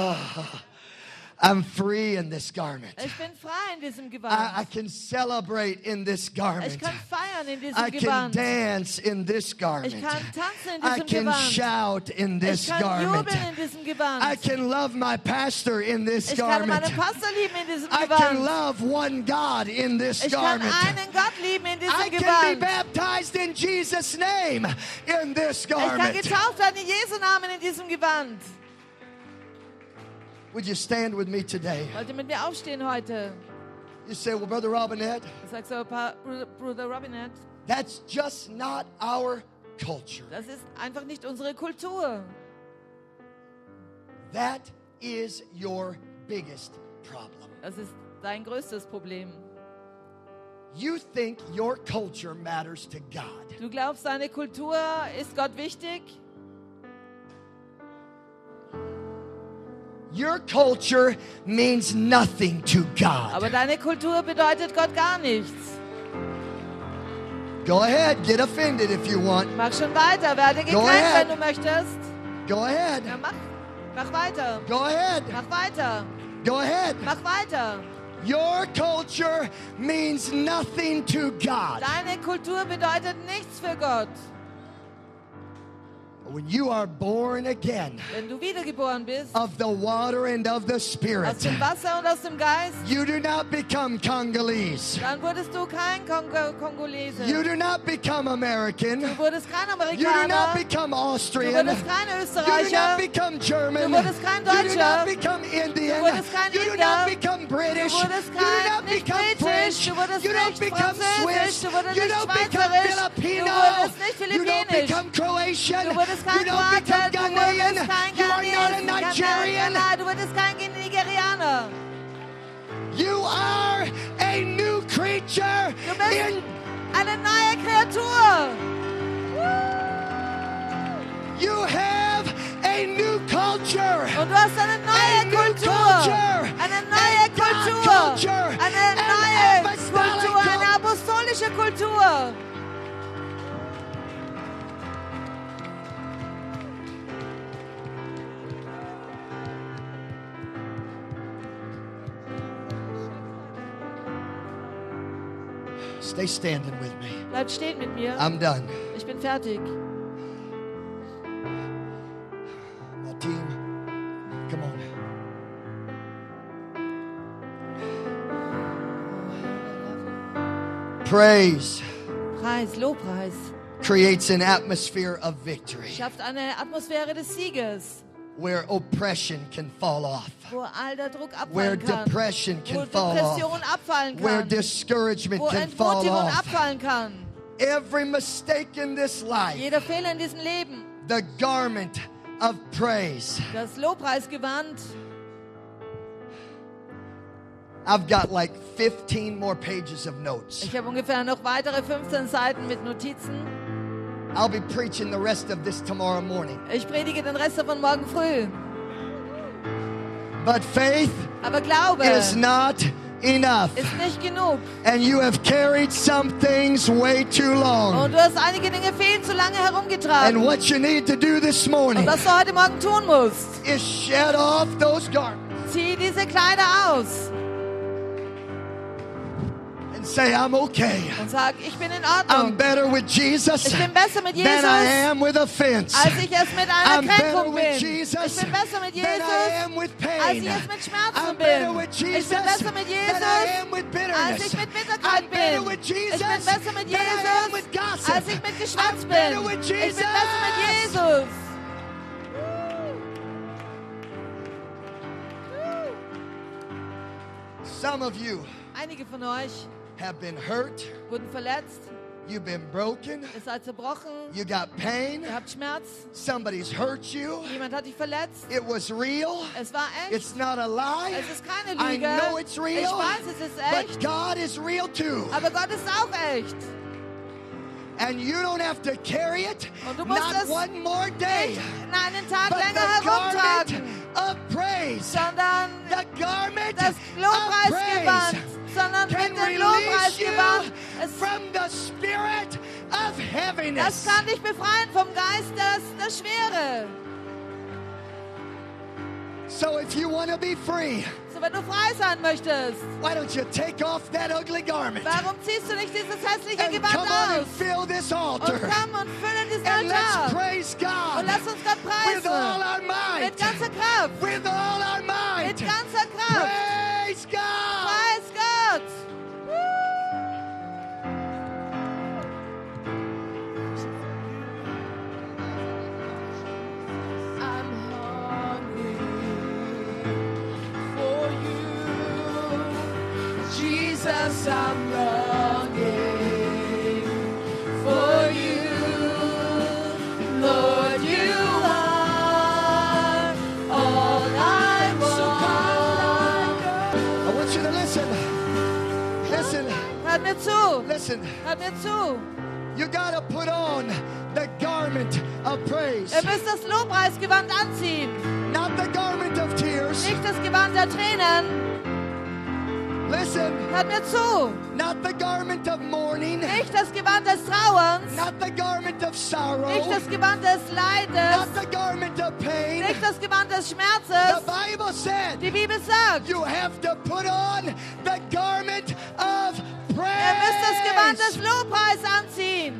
I'm free in this garment. Ich bin frei in diesem I, I Gewand. can celebrate in this Ich garment. kann feiern in I diesem can Gewand. dance in this garment. Ich kann tanzen in I diesem can Gewand. shout in Ich this kann garment. jubeln in diesem I Gewand. can love my pastor in this Ich kann garment. meinen Pastor lieben in diesem I can Gewand. love one God in this Ich kann garment. einen Gott lieben in I diesem can be Gewand. baptized in Jesus' name in this Ich kann garment. getauft werden in Jesu Namen in diesem Gewand. Would you stand with me today? Wollt ihr mit mir aufstehen heute? You say, well, Brother Robinette, Das sagt so Pa- Bruder- Bruder Robinette. that's just not our culture. Das ist einfach nicht unsere Kultur. That is your biggest problem. Das ist dein größtes Problem. You think your culture matters to God. Du glaubst, deine Kultur ist Gott wichtig? Your culture means nothing to God. Aber deine Kultur bedeutet Gott gar nichts. Go ahead, get offended if you want. Mach schon weiter, werde Go gekränkt, ahead. wenn du möchtest. Go ahead. Ja, mach, mach weiter. Go ahead. Mach weiter. Go ahead. Mach weiter. Your culture means nothing to God. Deine Kultur bedeutet nichts für Gott. When you are born again Wenn du wiedergeboren bist, of the water and of the aus Spirit, dem Wasser und aus dem Geist, you do not become Congolese. dann wurdest du kein Kongo Kongolese. You do not become American. Du wurdest kein You do not Amerikaner. become Du Austrian. wurdest kein You do not Österreicher. become German. Du wurdest kein You do Deutscher. not become Indian. Du wurdest kein You do Inder. not become British. Du wurdest You do kein- not nicht become britisch. French. Du wurdest You don't nicht become französisch. Swiss. Du wurdest You nicht don't become schweizerisch. Filipino. Du wurdest nicht You don't philippinisch. become Croatian. Du wurdest kein You don't become Kroate. Du Ghanaian. wurdest kein You are not a Ghanese. Nigerian. Nein, du wurdest kein Nigerianer. You are a new creature Du bist in eine neue Kreatur. You have a new culture. Und du hast eine A neue new Kultur. culture. Eine neue A God Kultur. culture. Eine An neue apostolic Kultur. cul- Eine apostolische Kultur. Stay standing with me. Bleib stehen mit mir. I'm done. Ich bin fertig. My team, come on. Praise Preis, Lobpreis. creates an atmosphere of victory Schafft eine Atmosphäre des Sieges, where oppression can fall off, wo all der Druck where abfallen kann. depression Wo can fall Depression off, abfallen where kann. discouragement Wo can fall Entmutigung off. abfallen kann. Every mistake in this life, Jeder Fehler in diesem Leben. the garment of praise. Das Lobpreisgewand. I've got like fifteen more pages of notes. Ich habe ungefähr noch weitere fünfzehn Seiten mit Notizen. I'll be preaching the rest of this tomorrow morning. Ich predige den Rest davon morgen früh. But faith Aber Glaube is not enough. ist nicht genug. And you have carried some things way too long. Und du hast einige Dinge viel zu lange herumgetragen. And what you need to do this Und morning was du heute Morgen tun musst, is shed off those garments zieh diese Kleider aus and say, I'm okay. und sag, ich bin in I'm Ordnung. better with Jesus Ich bin besser mit than I Jesus, am with offense. als ich es mit einer I'm better Kränkung with bin. Jesus Ich bin besser mit than I Jesus, am with als pain. ich es mit Schmerzen I'm better bin. with Ich Jesus bin besser mit than I Jesus, am with als bitterness. ich mit I'm Bitterkeit better bin. with Ich Jesus bin besser mit than I am with Jesus, gossip. als ich mit Geschwätz I'm better bin. with Ich bin Jesus. besser mit Jesus. Some of you Einige von euch have been hurt. wurden verletzt, You've been broken. ihr seid zerbrochen, You got pain. ihr habt Schmerz, Somebody's hurt you. jemand hat dich verletzt. It was real. Es war echt, It's not a lie. es ist keine I Lüge. know it's Ich real. weiß, es ist But echt, God is real too. aber Gott ist auch echt. And you don't have to carry it Und du musst not es one more day. nicht einen Tag But länger the garment herumtragen, of praise, sondern the garment das of Lobpreisgewand, praise sondern can mit dem release Lobpreisgewand. you Es, from the spirit of das heaviness. kann dich befreien vom Geist des, der Schwere. So if you want to be free, So, wenn du frei sein möchtest, why don't you take off that ugly garment warum ziehst du nicht dieses hässliche and Gewand come on and aus? fill this Und altar komm und fülle diesen and let's Altar. praise God Und lass uns Gott with all preisen. our might. Mit ganzer Kraft. With all our might. Mit ganzer Kraft. Praise God. Preis Gott. I'm hungry for you, Jesus. I'm longing for you, Lord. You are all I want. I want you to listen. Listen. Hört mir zu. Listen. Hört mir zu. You got to put on the garment of praise. Ihr müsst das Lobpreisgewand anziehen. Not the garment of tears. Nicht das Gewand der Tränen. Listen. Hört mir zu. Not the garment of mourning. Nicht das Gewand des Trauerns. Not the garment of sorrow. Nicht das Gewand des Not Leides. the garment of pain. Nicht das Gewand des The Schmerzes. Bible said Die Bibel sagt, you have to put on the garment of ihr müsst das Gewand des praise. Lobpreis anziehen.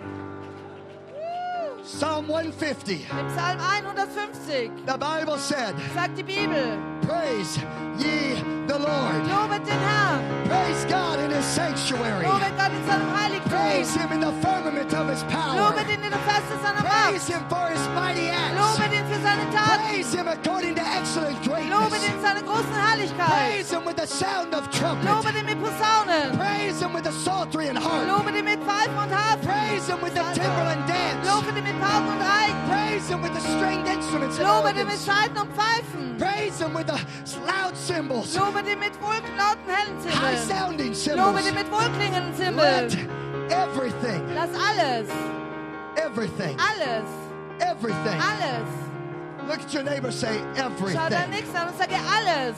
Psalm one fifty. Im Psalm hundertfünfzig The Bible said, sagt die Bibel, praise ye the Lord. lobet den Herrn, Praise God in his sanctuary. lobet Gott in seinem Praise Heiligtum, him in the firmament of his power. lobet ihn in der Feste seiner Praise Macht, him for his mighty acts. lobet ihn für seine Taten, Praise him according to excellent lobet greatness. ihn seine großen Herrlichkeit, Praise him with the sound of trumpet. lobet ihn mit Posaunen, Praise him with the psaltery and harp. lobet ihn mit Pfeifen und Harfen, Praise him with the timbrel and dance. lobet ihn mit Pauken und Reigen, Praise him with the stringed instruments and lobet ihn mit organs. Saiten und Pfeifen, Praise him with the loud cymbals, lobet ihn mit wohllauten hellen high Zimbeln, sounding lobet cymbals. ihn mit wohlklingenden Let Zimbeln. everything, Das alles, everything, alles, everything. alles. Look at your neighbor, say Schau dein everything, Nächsten an und sage alles,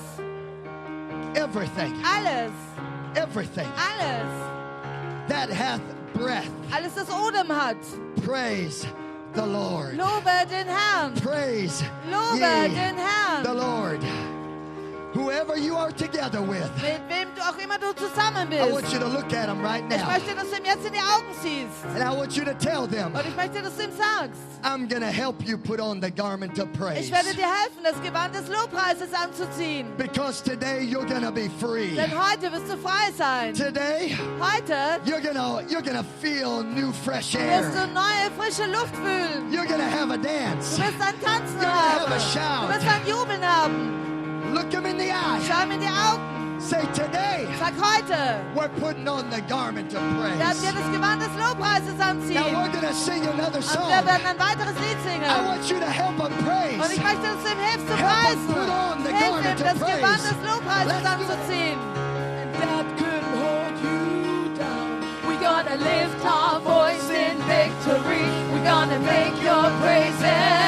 everything, alles, everything alles. that hath breath. Alles, das Odem hat. Praise the Lord. Lobe den Herrn. Praise Lobe ye den Herrn. the Lord. Whoever you are together with, Mit wem du auch immer du zusammen I want bist. you to look at them right Ich now. möchte, dass du ihm jetzt in die Augen siehst. And I want you to tell them, Und ich möchte, dass du ihm sagst. I'm going to help you put on the garment of praise. Ich werde dir helfen, das Gewand des Lobpreises anzuziehen. Because today you're going to be free. Denn heute wirst du frei sein. Today Heute you're going to you're going to feel new fresh wirst du air. neue, frische Luft fühlen. You're going to have a dance. Du wirst ein Tanzen You're gonna haben. have a shout. Du wirst ein Jubeln haben. Look them in the eye. Schau ihm in die Augen. Say today Sag heute. we're putting on the garment of Werden praise. wir das Gewand des Lobpreises Now anziehen. we're going to sing another Und song. wir werden ein weiteres Lied I singen. want you to help them praise. Und ich möchte, dass du ihm hilfst zu Help preisen. him put on the Hilf ihm, garment of das Gewand praise. des Lobpreises Let's do it. anzuziehen. That couldn't hold you down. We're gonna lift our voice in victory. We're gonna make your praises